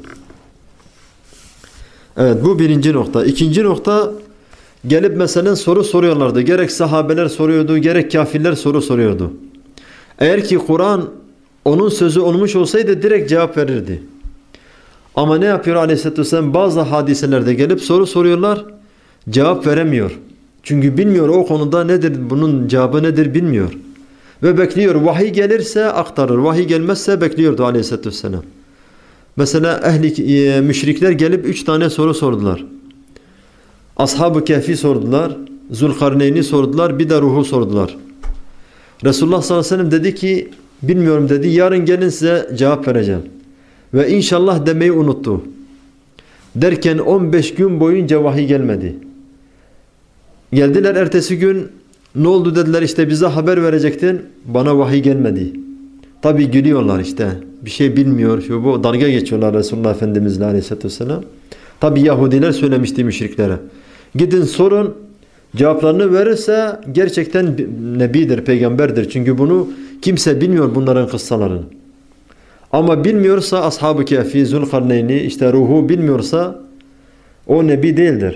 Evet, bu birinci nokta. İkinci nokta, gelip mesela soru soruyorlardı. Gerek sahabeler soruyordu, gerek kafirler soru soruyordu. Eğer ki Kur'an onun sözü olmuş olsaydı direkt cevap verirdi. Ama ne yapıyor Aleyhisselatü Vesselam? Bazı hadiselerde gelip soru soruyorlar, cevap veremiyor. Çünkü bilmiyor o konuda nedir, bunun cevabı nedir bilmiyor. Ve bekliyor. Vahiy gelirse aktarır. Vahiy gelmezse bekliyordu Aleyhisselatü Vesselam. Mesela müşrikler gelip 3 tane soru sordular. Ashab-ı Kehf'i sordular. Zulkarneyn'i sordular. Bir de ruhu sordular. Resulullah sallallahu aleyhi ve sellem dedi ki, bilmiyorum dedi, yarın gelin size cevap vereceğim. Ve inşallah demeyi unuttu. Derken 15 gün boyunca vahiy gelmedi. Geldiler ertesi gün, ne oldu dediler, işte bize haber verecektin, bana vahiy gelmedi. Tabi gülüyorlar işte, bir şey bilmiyor, şu bu, dalga geçiyorlar Resulullah Efendimizle aleyhissalatü vesselam. Tabi Yahudiler söylemişti müşriklere. Gidin sorun, cevaplarını verirse gerçekten nebidir, peygamberdir. Çünkü bunu kimse bilmiyor, bunların kıssalarını. Ama bilmiyorsa Ashab-ı Kehf'i, Zulkarneyn'i, işte ruhu bilmiyorsa o nebi değildir.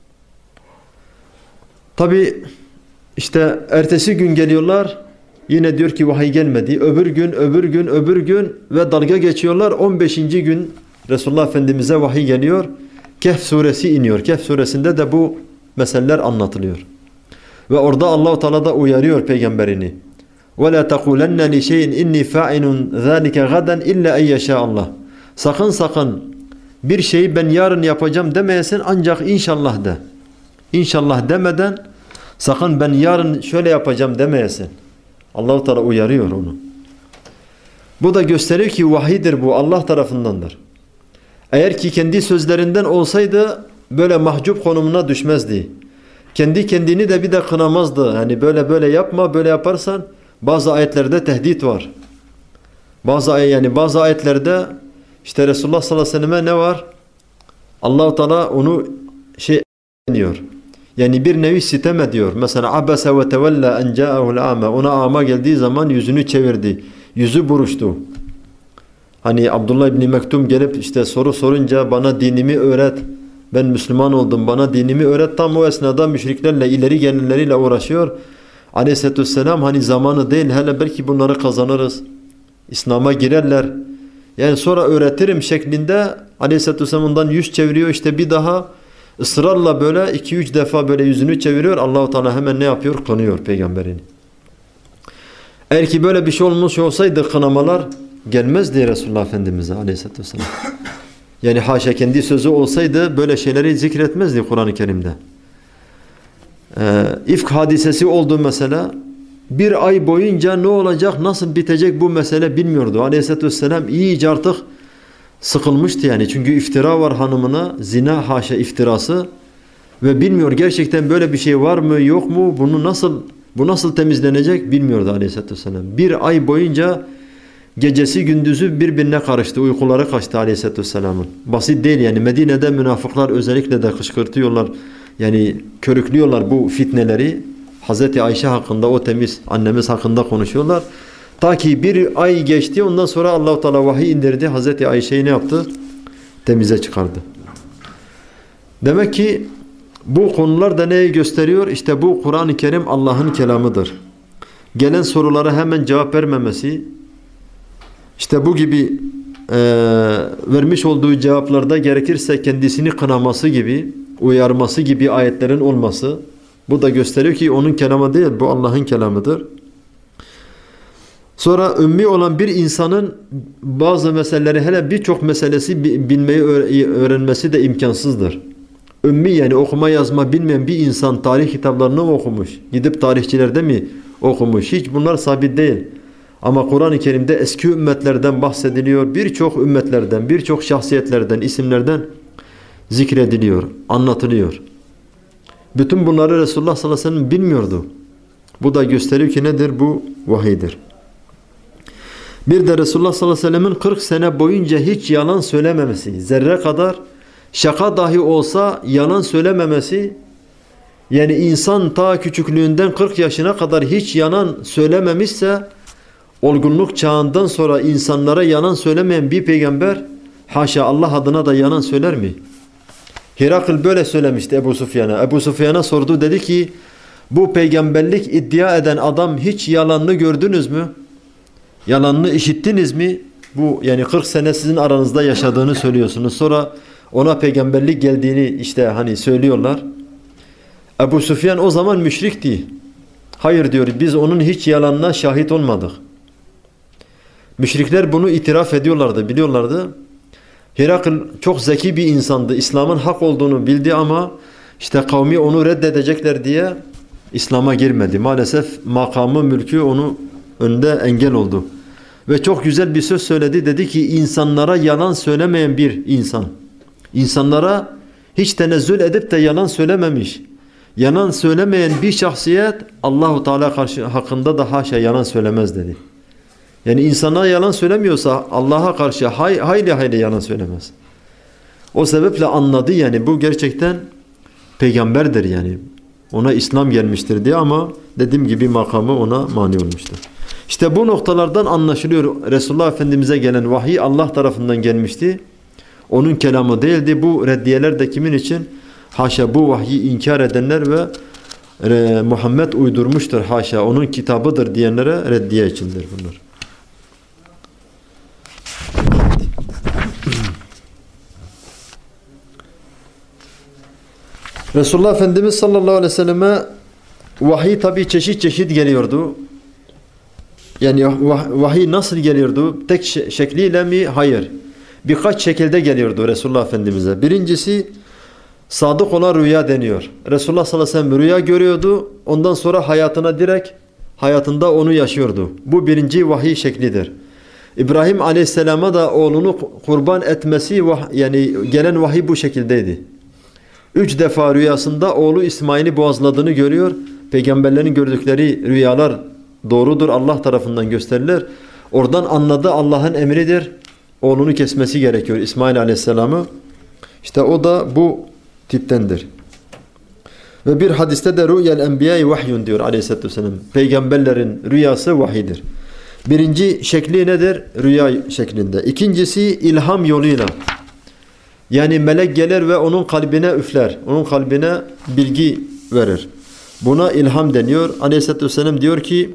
Tabi işte ertesi gün geliyorlar, yine diyor ki vahiy gelmedi. Öbür gün ve dalga geçiyorlar. 15. gün Resulullah Efendimiz'e vahiy geliyor. Kehf suresi iniyor. Kehf suresinde de bu meseleler anlatılıyor. Ve orada Allah-u Teala da uyarıyor peygamberini. وَلَا تَقُولَنَّ لِشَيْءٍ اِنِّي فَاعِنٌ ذَٰلِكَ غَدًا اِلَّا اَنْ يَشَاءَ اللّٰهِ Sakın bir şeyi ben yarın yapacağım demeyesin, ancak inşallah de. İnşallah demeden sakın ben yarın şöyle yapacağım demeyesin. Allah-u Teala uyarıyor onu. Bu da gösteriyor ki vahiydir bu, Allah tarafındandır. Eğer ki kendi sözlerinden olsaydı böyle mahcup konumuna düşmezdi. Kendi kendini de bir de kınamazdı. Yani böyle yapma, böyle yaparsan bazı ayetlerde tehdit var. Bazı ayetlerde işte Resulullah sallallahu aleyhi ve selleme ne var? Allah-u Teala onu diyor. Yani bir nevi sitem ediyor. Mesela abese ve tevella en ca'ahu'l a'ma. Ona ama geldiği zaman yüzünü çevirdi. Yüzü buruştu. Hani Abdullah İbni Mektum gelip işte soru sorunca bana dinimi öğret. Ben Müslüman oldum, bana dinimi öğret. Tam o esnada müşriklerle, ileri gelenleriyle uğraşıyor. Aleyhisselatü Vesselam hani zamanı değil, hele belki bunları kazanırız. İslam'a girerler. Yani sonra öğretirim şeklinde Aleyhisselatü Vesselam ondan yüz çeviriyor. İşte bir daha ısrarla böyle 2-3 defa böyle yüzünü çeviriyor. Allah-u Teala hemen ne yapıyor? Kınıyor peygamberini. Eğer ki böyle bir şey olmuş olsaydı kınamalar gelmezdi Resulullah Efendimiz'e Aleyhisselatü Vesselam. Yani haşa kendi sözü olsaydı böyle şeyleri zikretmezdi Kur'an-ı Kerim'de. İfk hadisesi oldu mesela. Bir ay boyunca ne olacak, nasıl bitecek bu mesele bilmiyordu. Aleyhisselatü Vesselam iyice artık sıkılmıştı yani. Çünkü iftira var hanımına, zina haşa iftirası ve bilmiyor gerçekten böyle bir şey var mı yok mu, bu nasıl temizlenecek bilmiyordu Aleyhisselatü Vesselam. Bir ay boyunca gecesi gündüzü birbirine karıştı, uykuları kaçtı Aleyhisselatü Vesselam'ın. Basit değil yani. Medine'de münafıklar özellikle de kışkırtıyorlar, yani körüklüyorlar bu fitneleri. Hazreti Ayşe hakkında, o temiz annemiz hakkında konuşuyorlar. Ta ki bir ay geçti, ondan sonra Allah-u Teala vahiy indirdi. Hazreti Ayşe'yi ne yaptı? Temize çıkardı. Demek ki bu konular da neyi gösteriyor? İşte bu Kur'an-ı Kerim Allah'ın kelamıdır. Gelen sorulara hemen cevap vermemesi, işte bu gibi vermiş olduğu cevaplarda gerekirse kendisini kınaması gibi, uyarması gibi ayetlerin olması, bu da gösteriyor ki onun kelamı değil, bu Allah'ın kelamıdır. Sonra ümmi olan bir insanın bazı meseleleri, hele birçok meselesi bilmeyi öğrenmesi de imkansızdır. Ümmi yani okuma yazma bilmeyen bir insan tarih kitaplarını mı okumuş? Gidip tarihçilerde mi okumuş? Hiç bunlar sabit değil. Ama Kur'an-ı Kerim'de eski ümmetlerden bahsediliyor. Birçok ümmetlerden, birçok şahsiyetlerden, isimlerden zikrediliyor, anlatılıyor. Bütün bunları Resulullah sallallahu aleyhi ve sellem bilmiyordu. Bu da gösteriyor ki nedir? Bu vahiydir. Bir de Resulullah sallallahu aleyhi ve sellemin 40 sene boyunca hiç yalan söylememesi, zerre kadar şaka dahi olsa yalan söylememesi, yani insan ta küçüklüğünden 40 yaşına kadar hiç yalan söylememişse, olgunluk çağından sonra insanlara yalan söylemeyen bir peygamber, haşa Allah adına da yalan söyler mi? Herakl böyle söylemişti Ebu Sufyan'a. Ebu Sufyan'a sordu, dedi ki, bu peygamberlik iddia eden adam hiç yalanını gördünüz mü? Yalanını işittiniz mi? Bu yani 40 sene sizin aranızda yaşadığını söylüyorsunuz. Sonra ona peygamberlik geldiğini işte hani söylüyorlar. Ebu Sufyan o zaman müşrikti. Hayır diyor, biz onun hiç yalanına şahit olmadık. Müşrikler bunu itiraf ediyorlardı, biliyorlardı. Herakl çok zeki bir insandı. İslam'ın hak olduğunu bildi ama işte kavmi onu reddedecekler diye İslam'a girmedi. Maalesef makamı, mülkü onu önünde engel oldu. Ve çok güzel bir söz söyledi. Dedi ki insanlara yalan söylemeyen bir insan. İnsanlara hiç tenezzül edip de yalan söylememiş. Yalan söylemeyen bir şahsiyet Allahu Teala karşı hakkında da haşa yalan söylemez dedi. Yani insana yalan söylemiyorsa Allah'a karşı hayli yalan söylemez. O sebeple anladı yani bu gerçekten peygamberdir yani. Ona İslam gelmiştir diye ama dediğim gibi makamı ona mani olmuştur. İşte bu noktalardan anlaşılıyor. Resulullah Efendimiz'e gelen vahiy Allah tarafından gelmişti. Onun kelamı değildi. Bu reddiyeler de kimin için? Haşa bu vahyi inkar edenler ve Muhammed uydurmuştur haşa onun kitabıdır diyenlere reddiye içindir bunlar. Resulullah Efendimiz sallallahu aleyhi ve selleme vahiy tabi çeşit çeşit geliyordu. Yani vahiy nasıl geliyordu? Tek şekliyle mi? Hayır. Birkaç şekilde geliyordu Resulullah Efendimiz'e. Birincisi sadık olan rüya deniyor. Resulullah sallallahu aleyhi ve sellem rüya görüyordu. Ondan sonra hayatında onu yaşıyordu. Bu birinci vahiy şeklidir. İbrahim aleyhisselama da oğlunu kurban etmesi yani gelen vahiy bu şekildeydi. 3 defa rüyasında oğlu İsmail'i boğazladığını görüyor. Peygamberlerin gördükleri rüyalar doğrudur, Allah tarafından gösterilir. Oradan anladı Allah'ın emridir. Oğlunu kesmesi gerekiyor İsmail aleyhisselamı. İşte o da bu tiptendir. Ve bir hadiste de rü'yel enbiyayı vahyun diyor aleyhisselatü vesselam. Peygamberlerin rüyası vahidir. Birinci şekli nedir? Rüya şeklinde. İkincisi ilham yoluyla. Yani melek gelir ve onun kalbine üfler. Onun kalbine bilgi verir. Buna ilham deniyor. Aleyhisselatü vesselam diyor ki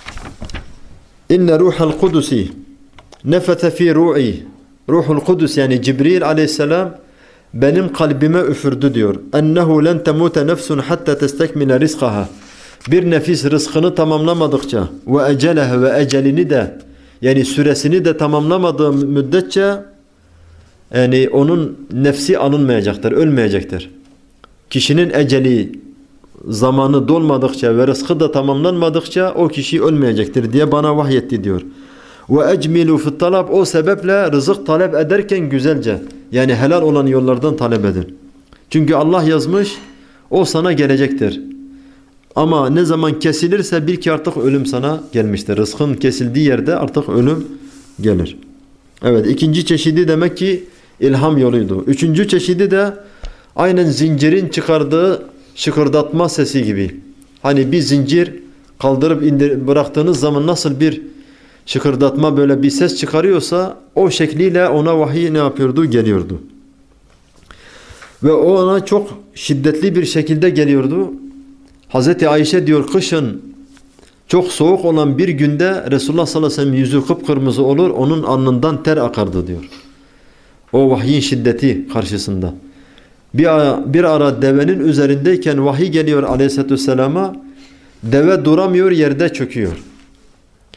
İnne ruhal kudusi nefete fi ru'i. Ruhul kudüs yani Cibril aleyhisselam benim kalbime üfürdü diyor. Ennehu len temute nefsun hatta testekmile rizkaha. Bir nefis rızkını tamamlamadıkça ve ecelehe ve ecelini de yani süresini de tamamlamadığı müddetçe yani onun nefsi alınmayacaktır, ölmeyecektir. Kişinin eceli zamanı dolmadıkça ve rızkı da tamamlanmadıkça o kişi ölmeyecektir diye bana vahyetti diyor. Ve ecmilu fit talab, o sebeple rızık talep ederken güzelce yani helal olan yollardan talep edin. Çünkü Allah yazmış o sana gelecektir. Ama ne zaman kesilirse bil ki artık ölüm sana gelmiştir. Rızkın kesildiği yerde artık ölüm gelir. Evet, ikinci çeşidi demek ki ilham yoluydu. Üçüncü çeşidi de aynen zincirin çıkardığı şıkırdatma sesi gibi. Hani bir zincir kaldırıp bıraktığınız zaman nasıl bir şıkırdatma böyle bir ses çıkarıyorsa o şekliyle ona vahiy ne yapıyordu? Geliyordu. Ve o ona çok şiddetli bir şekilde geliyordu. Hazreti Ayşe diyor kışın çok soğuk olan bir günde Resulullah sallallahu aleyhi ve sellem yüzü kıpkırmızı olur, onun alnından ter akardı diyor. O vahyin şiddeti karşısında. Bir ara devenin üzerindeyken vahiy geliyor aleyhissalatü vesselama. Deve duramıyor, yerde çöküyor.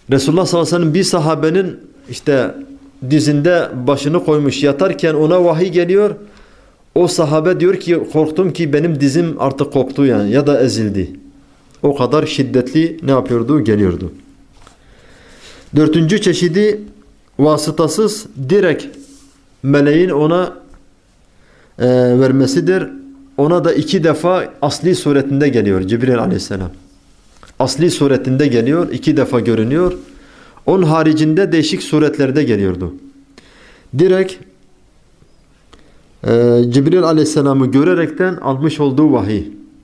Resulullah sallallahu aleyhi ve sellem bir sahabenin işte dizinde başını koymuş yatarken ona vahiy geliyor. O sahabe diyor ki korktum ki benim dizim artık koptu yani ya da ezildi. O kadar şiddetli ne yapıyordu? Geliyordu. Dördüncü çeşidi vasıtasız direkt meleğin ona vermesidir. Ona da 2 defa asli suretinde geliyor Cibril aleyhisselam. Asli suretinde geliyor, 2 defa görünüyor. Onun haricinde değişik suretlerde geliyordu. Direkt Cibril aleyhisselamı görerekten almış olduğu vahiy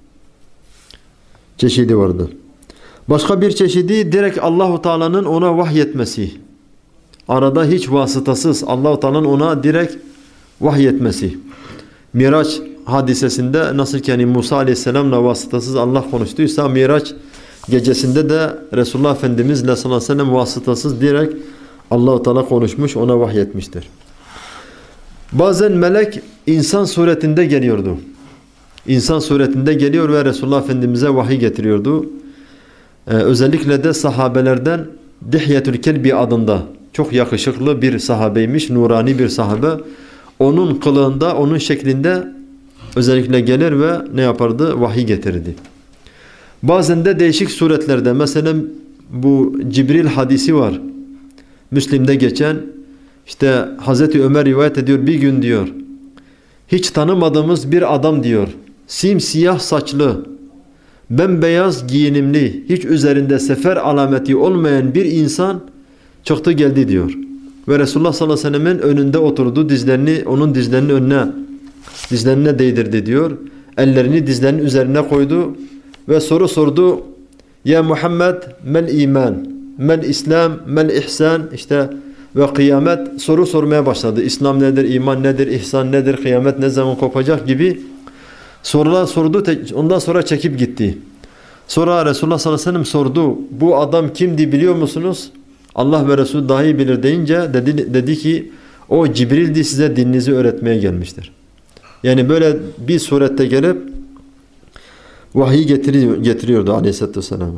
çeşidi vardı. Başka bir çeşidi direkt Allahu Teala'nın ona vahyetmesi. Arada hiç vasıtasız Allahu Teala'nın ona direkt vahyetmesi. Miraç hadisesinde nasıl ki yani Musa aleyhisselamla vasıtasız Allah konuştuysa Miraç gecesinde de Resulullah Efendimizle sallallahu aleyhi ve sellem vasıtasız direkt Allah-u Teala konuşmuş, ona vahyetmiştir. Bazen melek insan suretinde geliyordu. İnsan suretinde geliyor ve Resulullah Efendimiz'e vahiy getiriyordu. Özellikle de sahabelerden Dihyetül Kelbi adında çok yakışıklı bir sahabeymiş, nurani bir sahabe. Onun kılığında, onun şeklinde özellikle gelir ve ne yapardı? Vahiy getirirdi. Bazen de değişik suretlerde, mesela bu Cibril hadisi var. Müslim'de geçen, işte Hazreti Ömer rivayet ediyor, bir gün diyor, hiç tanımadığımız bir adam diyor, simsiyah saçlı, bembeyaz giyinimli, hiç üzerinde sefer alameti olmayan bir insan çıktı geldi diyor. Ve Resulullah sallallahu aleyhi ve sellem'in önünde oturdu, dizlerini onun dizlerinin dizlerine değdirdi diyor. Ellerini dizlerinin üzerine koydu ve soru sordu. Ya Muhammed mel iman, mel İslam, mel ihsan, işte ve kıyamet soru sormaya başladı. İslam nedir, iman nedir, ihsan nedir, kıyamet ne zaman kopacak gibi sorular sordu. Ondan sonra çekip gitti. Sonra Resulullah sallallahu aleyhi ve sellem sordu. Bu adam kimdi biliyor musunuz? Allah ve Resulü dahi bilir deyince dedi ki o Cibril'di, size dininizi öğretmeye gelmiştir. Yani böyle bir surette gelip vahiy getiriyordu aleyhissalatü vesselam.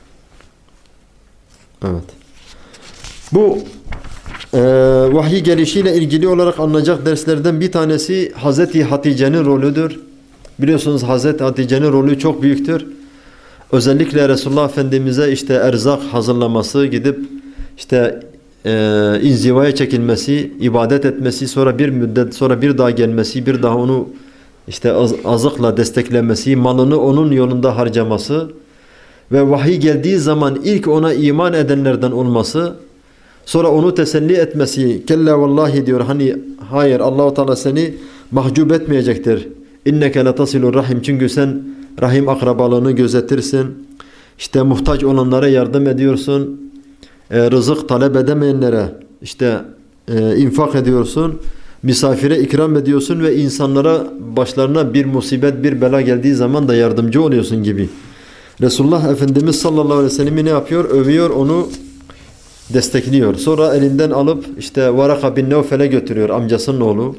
Evet. Bu vahiy gelişiyle ilgili olarak alınacak derslerden bir tanesi Hazreti Hatice'nin rolüdür. Biliyorsunuz Hazreti Hatice'nin rolü çok büyüktür. Özellikle Resulullah Efendimiz'e işte erzak hazırlaması, gidip işte inzivaya çekilmesi, ibadet etmesi, sonra bir müddet sonra bir daha gelmesi, bir daha onu işte azıkla desteklemesi, malını onun yolunda harcaması ve vahiy geldiği zaman ilk ona iman edenlerden olması, sonra onu teselli etmesi, kella vallahi diyor, hani hayır, Allah-u Teala seni mahcup etmeyecektir. İnneke letasilur rahim, çünkü sen rahim akrabalığını gözetirsin. İşte muhtaç olanlara yardım ediyorsun. Rızık talep edemeyenlere işte infak ediyorsun. Misafire ikram ediyorsun ve insanlara başlarına bir musibet, bir bela geldiği zaman da yardımcı oluyorsun gibi. Resulullah Efendimiz sallallahu aleyhi ve sellem'i ne yapıyor? Övüyor, onu destekliyor. Sonra elinden alıp işte Varaka bin Nevfel'e götürüyor, amcasının oğlu.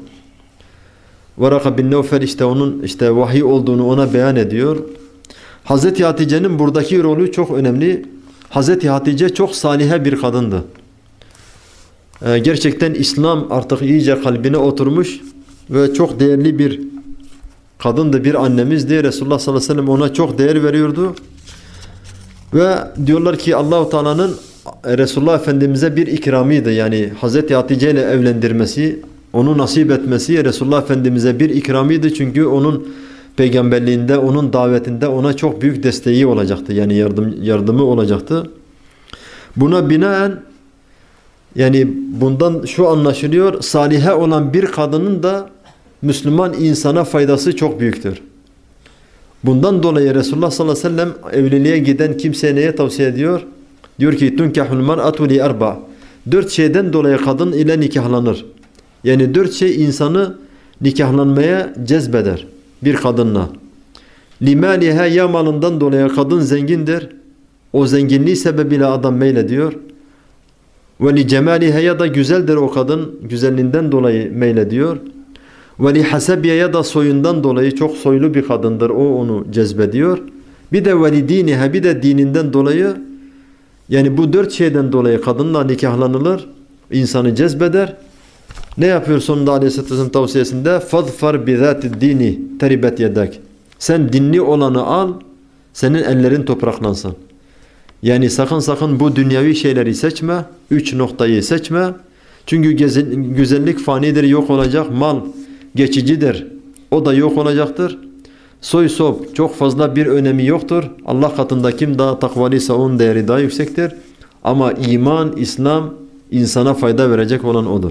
Varaka bin Nevfel işte onun işte vahiy olduğunu ona beyan ediyor. Hazreti Hatice'nin buradaki rolü çok önemli. Hazreti Hatice çok salihe bir kadındı. Gerçekten İslam artık iyice kalbine oturmuş ve çok değerli bir kadındı, bir annemizdi. Resulullah sallallahu aleyhi ve sellem ona çok değer veriyordu. Ve diyorlar ki Allah-u Teala'nın Resulullah Efendimiz'e bir ikramıydı. Yani Hazreti Hatice ile evlendirmesi, onu nasip etmesi Resulullah Efendimiz'e bir ikramıydı. Çünkü onun peygamberliğinde, onun davetinde ona çok büyük desteği olacaktı. Yani yardımı olacaktı. Buna binaen yani bundan şu anlaşılıyor, salihe olan bir kadının da Müslüman insana faydası çok büyüktür. Bundan dolayı Resulullah sallallahu aleyhi ve sellem evliliğe giden kimseye neye tavsiye ediyor? Diyor ki tunkahul mar'atu li arba. 4 şeyden dolayı kadın ile nikahlanır. Yani 4 şey insanı nikahlanmaya cezbeder bir kadınla. Limaliha, ya malından dolayı kadın zengindir. O zenginliği sebebiyle adam meylediyor. Ve li cemaliha, ya da güzeldir o kadın, güzelliğinden dolayı meylediyor. Ve li hasabiye, ya da soyundan dolayı çok soylu bir kadındır, o onu cezbediyor. Bir de ve li diniha, bir de dininden dolayı Yani bu 4 şeyden dolayı kadınla nikahlanılır, insanı cezbeder. Ne yapıyor sonunda Aleyhisselatü Vesselam tavsiyesinde? فَظْفَرْ بِذَاتِ الدِّينِ تَرِبَتْ يَدَكِ Sen dinli olanı al, senin ellerin topraklansın. Yani sakın bu dünyevi şeyleri seçme, 3 noktayı seçme. Çünkü güzellik fanidir, yok olacak. Mal geçicidir, o da yok olacaktır. Soy sop çok fazla bir önemi yoktur. Allah katında kim daha takvalıysa onun değeri daha yüksektir. Ama iman, İslam insana fayda verecek olan odur.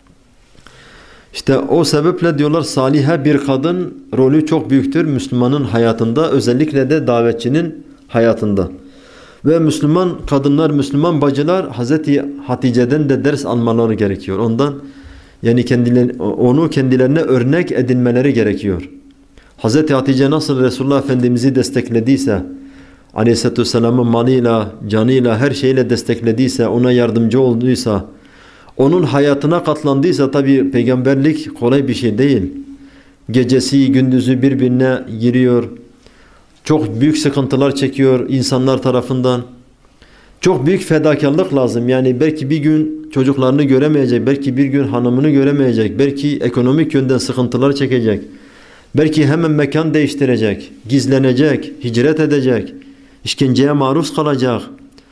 İşte o sebeple diyorlar salihe bir kadın rolü çok büyüktür Müslümanın hayatında, özellikle de davetçinin hayatında. Ve Müslüman kadınlar, Müslüman bacılar Hazreti Hatice'den de ders almaları gerekiyor. Ondan yani onu kendilerine örnek edinmeleri gerekiyor. Hazreti Hatice nasıl Resulullah Efendimiz'i desteklediyse, Aleyhisselatü Vesselam'ın malıyla, canıyla, her şeyle desteklediyse, ona yardımcı olduysa, onun hayatına katlandıysa, tabi peygamberlik kolay bir şey değil. Gecesi, gündüzü birbirine giriyor. Çok büyük sıkıntılar çekiyor insanlar tarafından. Çok büyük fedakarlık lazım. Yani belki bir gün çocuklarını göremeyecek, belki bir gün hanımını göremeyecek, belki ekonomik yönden sıkıntılar çekecek. Belki hemen mekan değiştirecek, gizlenecek, hicret edecek, işkenceye maruz kalacak.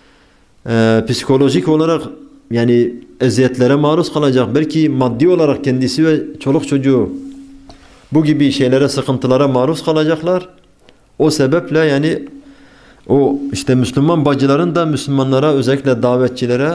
Psikolojik olarak yani eziyetlere maruz kalacak. Belki maddi olarak kendisi ve çoluk çocuğu bu gibi şeylere, sıkıntılara maruz kalacaklar. O sebeple yani o işte Müslüman bacıların da Müslümanlara, özellikle davetçilere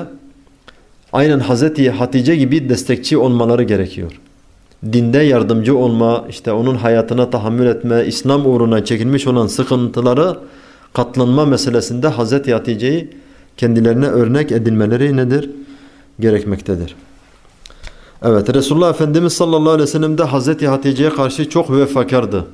aynen Hazreti Hatice gibi destekçi olmaları gerekiyor. Dinde yardımcı olma, işte onun hayatına tahammül etme, İslam uğruna çekilmiş olan sıkıntıları katlanma meselesinde Hazreti Hatice'yi kendilerine örnek edinmeleri nedir? Gerekmektedir. Evet, Resulullah Efendimiz sallallahu aleyhi ve sellem de Hazreti Hatice'ye karşı çok vefakardı.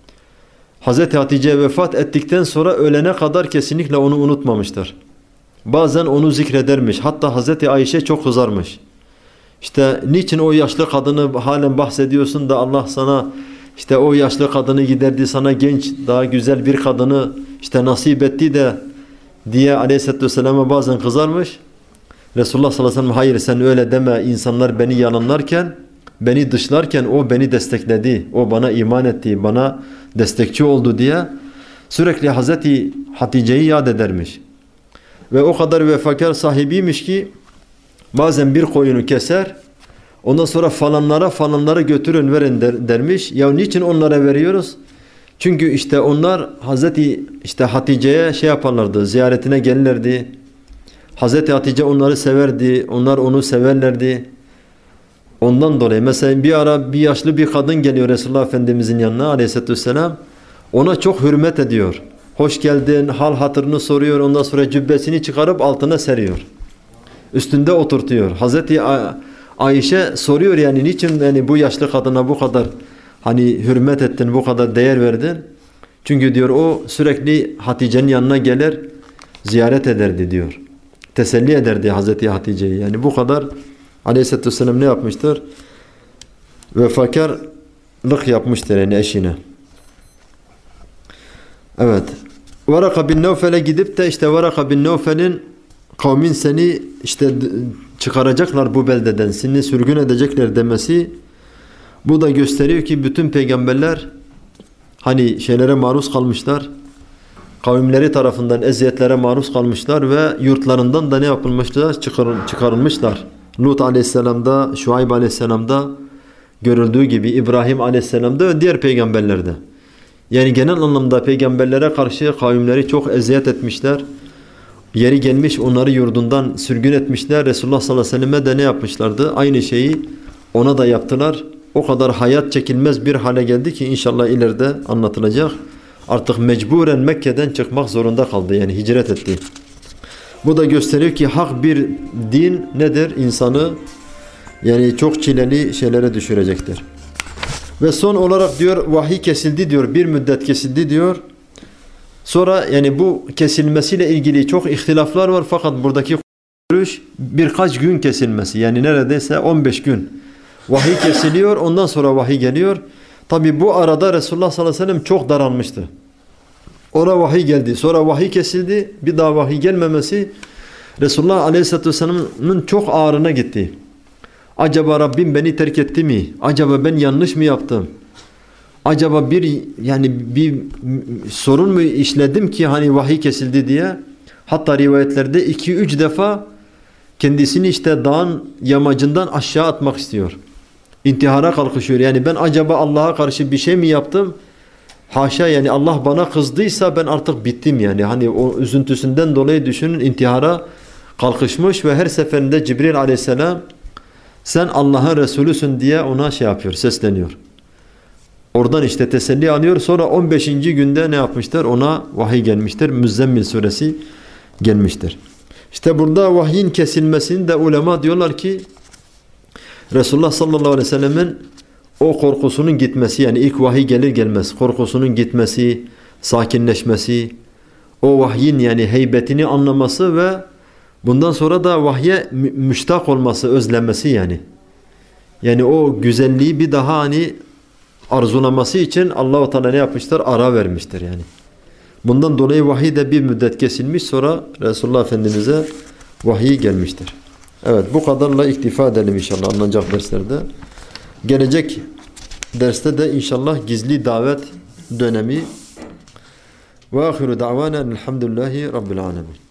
Hazreti Hatice vefat ettikten sonra ölene kadar kesinlikle onu unutmamıştır. Bazen onu zikredermiş. Hatta Hazreti Ayşe çok kızarmış. İşte niçin o yaşlı kadını halen bahsediyorsun da Allah sana işte o yaşlı kadını giderdi, sana genç, daha güzel bir kadını işte nasip etti de diye Aleyhisselatü Vesselam'a bazen kızarmış. Resulullah sallallahu aleyhi ve sellem hayır sen öyle deme, insanlar beni yalanlarken, beni dışlarken o beni destekledi, o bana iman etti, bana destekçi oldu diye sürekli Hazreti Hatice'yi yad edermiş. Ve o kadar vefakar sahibiymiş ki bazen bir koyunu keser, ondan sonra falanlara götürün verin dermiş. Ya niçin onlara veriyoruz? Çünkü işte onlar Hazreti işte Hatice'ye şey yaparlardı, ziyaretine gelirlerdi. Hazreti Hatice onları severdi, onlar onu severlerdi. Ondan dolayı mesela bir ara bir yaşlı bir kadın geliyor Resulullah Efendimizin yanına aleyhissalatü vesselam. Ona çok hürmet ediyor. Hoş geldin, hal hatırını soruyor. Ondan sonra cübbesini çıkarıp altına seriyor. Üstünde oturtuyor. Hazreti Ayşe soruyor yani niçin yani bu yaşlı kadına bu kadar hani hürmet ettin, bu kadar değer verdin? Çünkü diyor o sürekli Hatice'nin yanına gelir, ziyaret ederdi diyor. Teselli ederdi Hazreti Hatice'yi. Yani bu kadar Aleyhisselatü Vesselam ne yapmıştır? Vefakarlık yapmıştır yani eşine. Evet. Varaka bin Nevfel'e gidip de işte Varaka bin Nevfel'in kavmin seni işte çıkaracaklar bu beldeden, seni sürgün edecekler demesi, bu da gösteriyor ki bütün peygamberler hani şeylere maruz kalmışlar. Kavimleri tarafından eziyetlere maruz kalmışlar ve yurtlarından da ne yapılmışlar? Çıkarılmışlar. Lut aleyhisselamda, Şuayb aleyhisselamda görüldüğü gibi İbrahim aleyhisselamda ve diğer peygamberlerde. Yani genel anlamda peygamberlere karşı kavimleri çok eziyet etmişler. Yeri gelmiş onları yurdundan sürgün etmişler. Resulullah sallallahu aleyhi ve selleme de ne yapmışlardı? Aynı şeyi ona da yaptılar. O kadar hayat çekilmez bir hale geldi ki inşallah ileride anlatılacak. Artık mecburen Mekke'den çıkmak zorunda kaldı. Yani hicret etti. Bu da gösteriyor ki hak bir din nedir? İnsanı yani çok çileli şeylere düşürecektir. Ve son olarak diyor vahiy kesildi diyor. Bir müddet kesildi diyor. Sonra yani bu kesilmesiyle ilgili çok ihtilaflar var. Fakat buradaki görüş birkaç gün kesilmesi. Yani neredeyse 15 gün. Vahiy kesiliyor. Ondan sonra vahiy geliyor. Tabi bu arada Resulullah sallallahu aleyhi ve sellem çok daralmıştı. Ona vahiy geldi. Sonra vahiy kesildi. Bir daha vahiy gelmemesi Resulullah Aleyhisselatü Vesselam'ın çok ağrına gitti. Acaba Rabbim beni terk etti mi? Acaba ben yanlış mı yaptım? Acaba bir sorun mu işledim ki hani vahiy kesildi diye? Hatta rivayetlerde 2-3 defa kendisini işte dağın yamacından aşağı atmak istiyor. İntihara kalkışıyor. Yani ben acaba Allah'a karşı bir şey mi yaptım? Haşa, yani Allah bana kızdıysa ben artık bittim yani. Hani o üzüntüsünden dolayı düşünün, intihara kalkışmış ve her seferinde Cibril Aleyhisselam sen Allah'ın Resulüsün diye ona şey yapıyor, sesleniyor. Oradan işte teselli alıyor. Sonra 15. günde ne yapmışlar? Ona vahiy gelmiştir. Müzzemmil suresi gelmiştir. İşte burada vahyin kesilmesini de ulema diyorlar ki Resulullah sallallahu aleyhi ve sellemin o korkusunun gitmesi, yani ilk vahiy gelir gelmez korkusunun gitmesi, sakinleşmesi, o vahyin yani heybetini anlaması ve bundan sonra da vahye müştak olması, özlemesi yani. Yani o güzelliği bir daha hani arzulaması için Allah-u Teala ne yapmışlar? Ara vermiştir yani. Bundan dolayı vahiy de bir müddet kesilmiş, sonra Resulullah Efendimiz'e vahiy gelmiştir. Evet, bu kadarla iktifa edelim inşallah alınacak derslerde. Gelecek derste de inşallah gizli davet dönemi. Ve ahiru da'vanen elhamdülillahi rabbil alemin.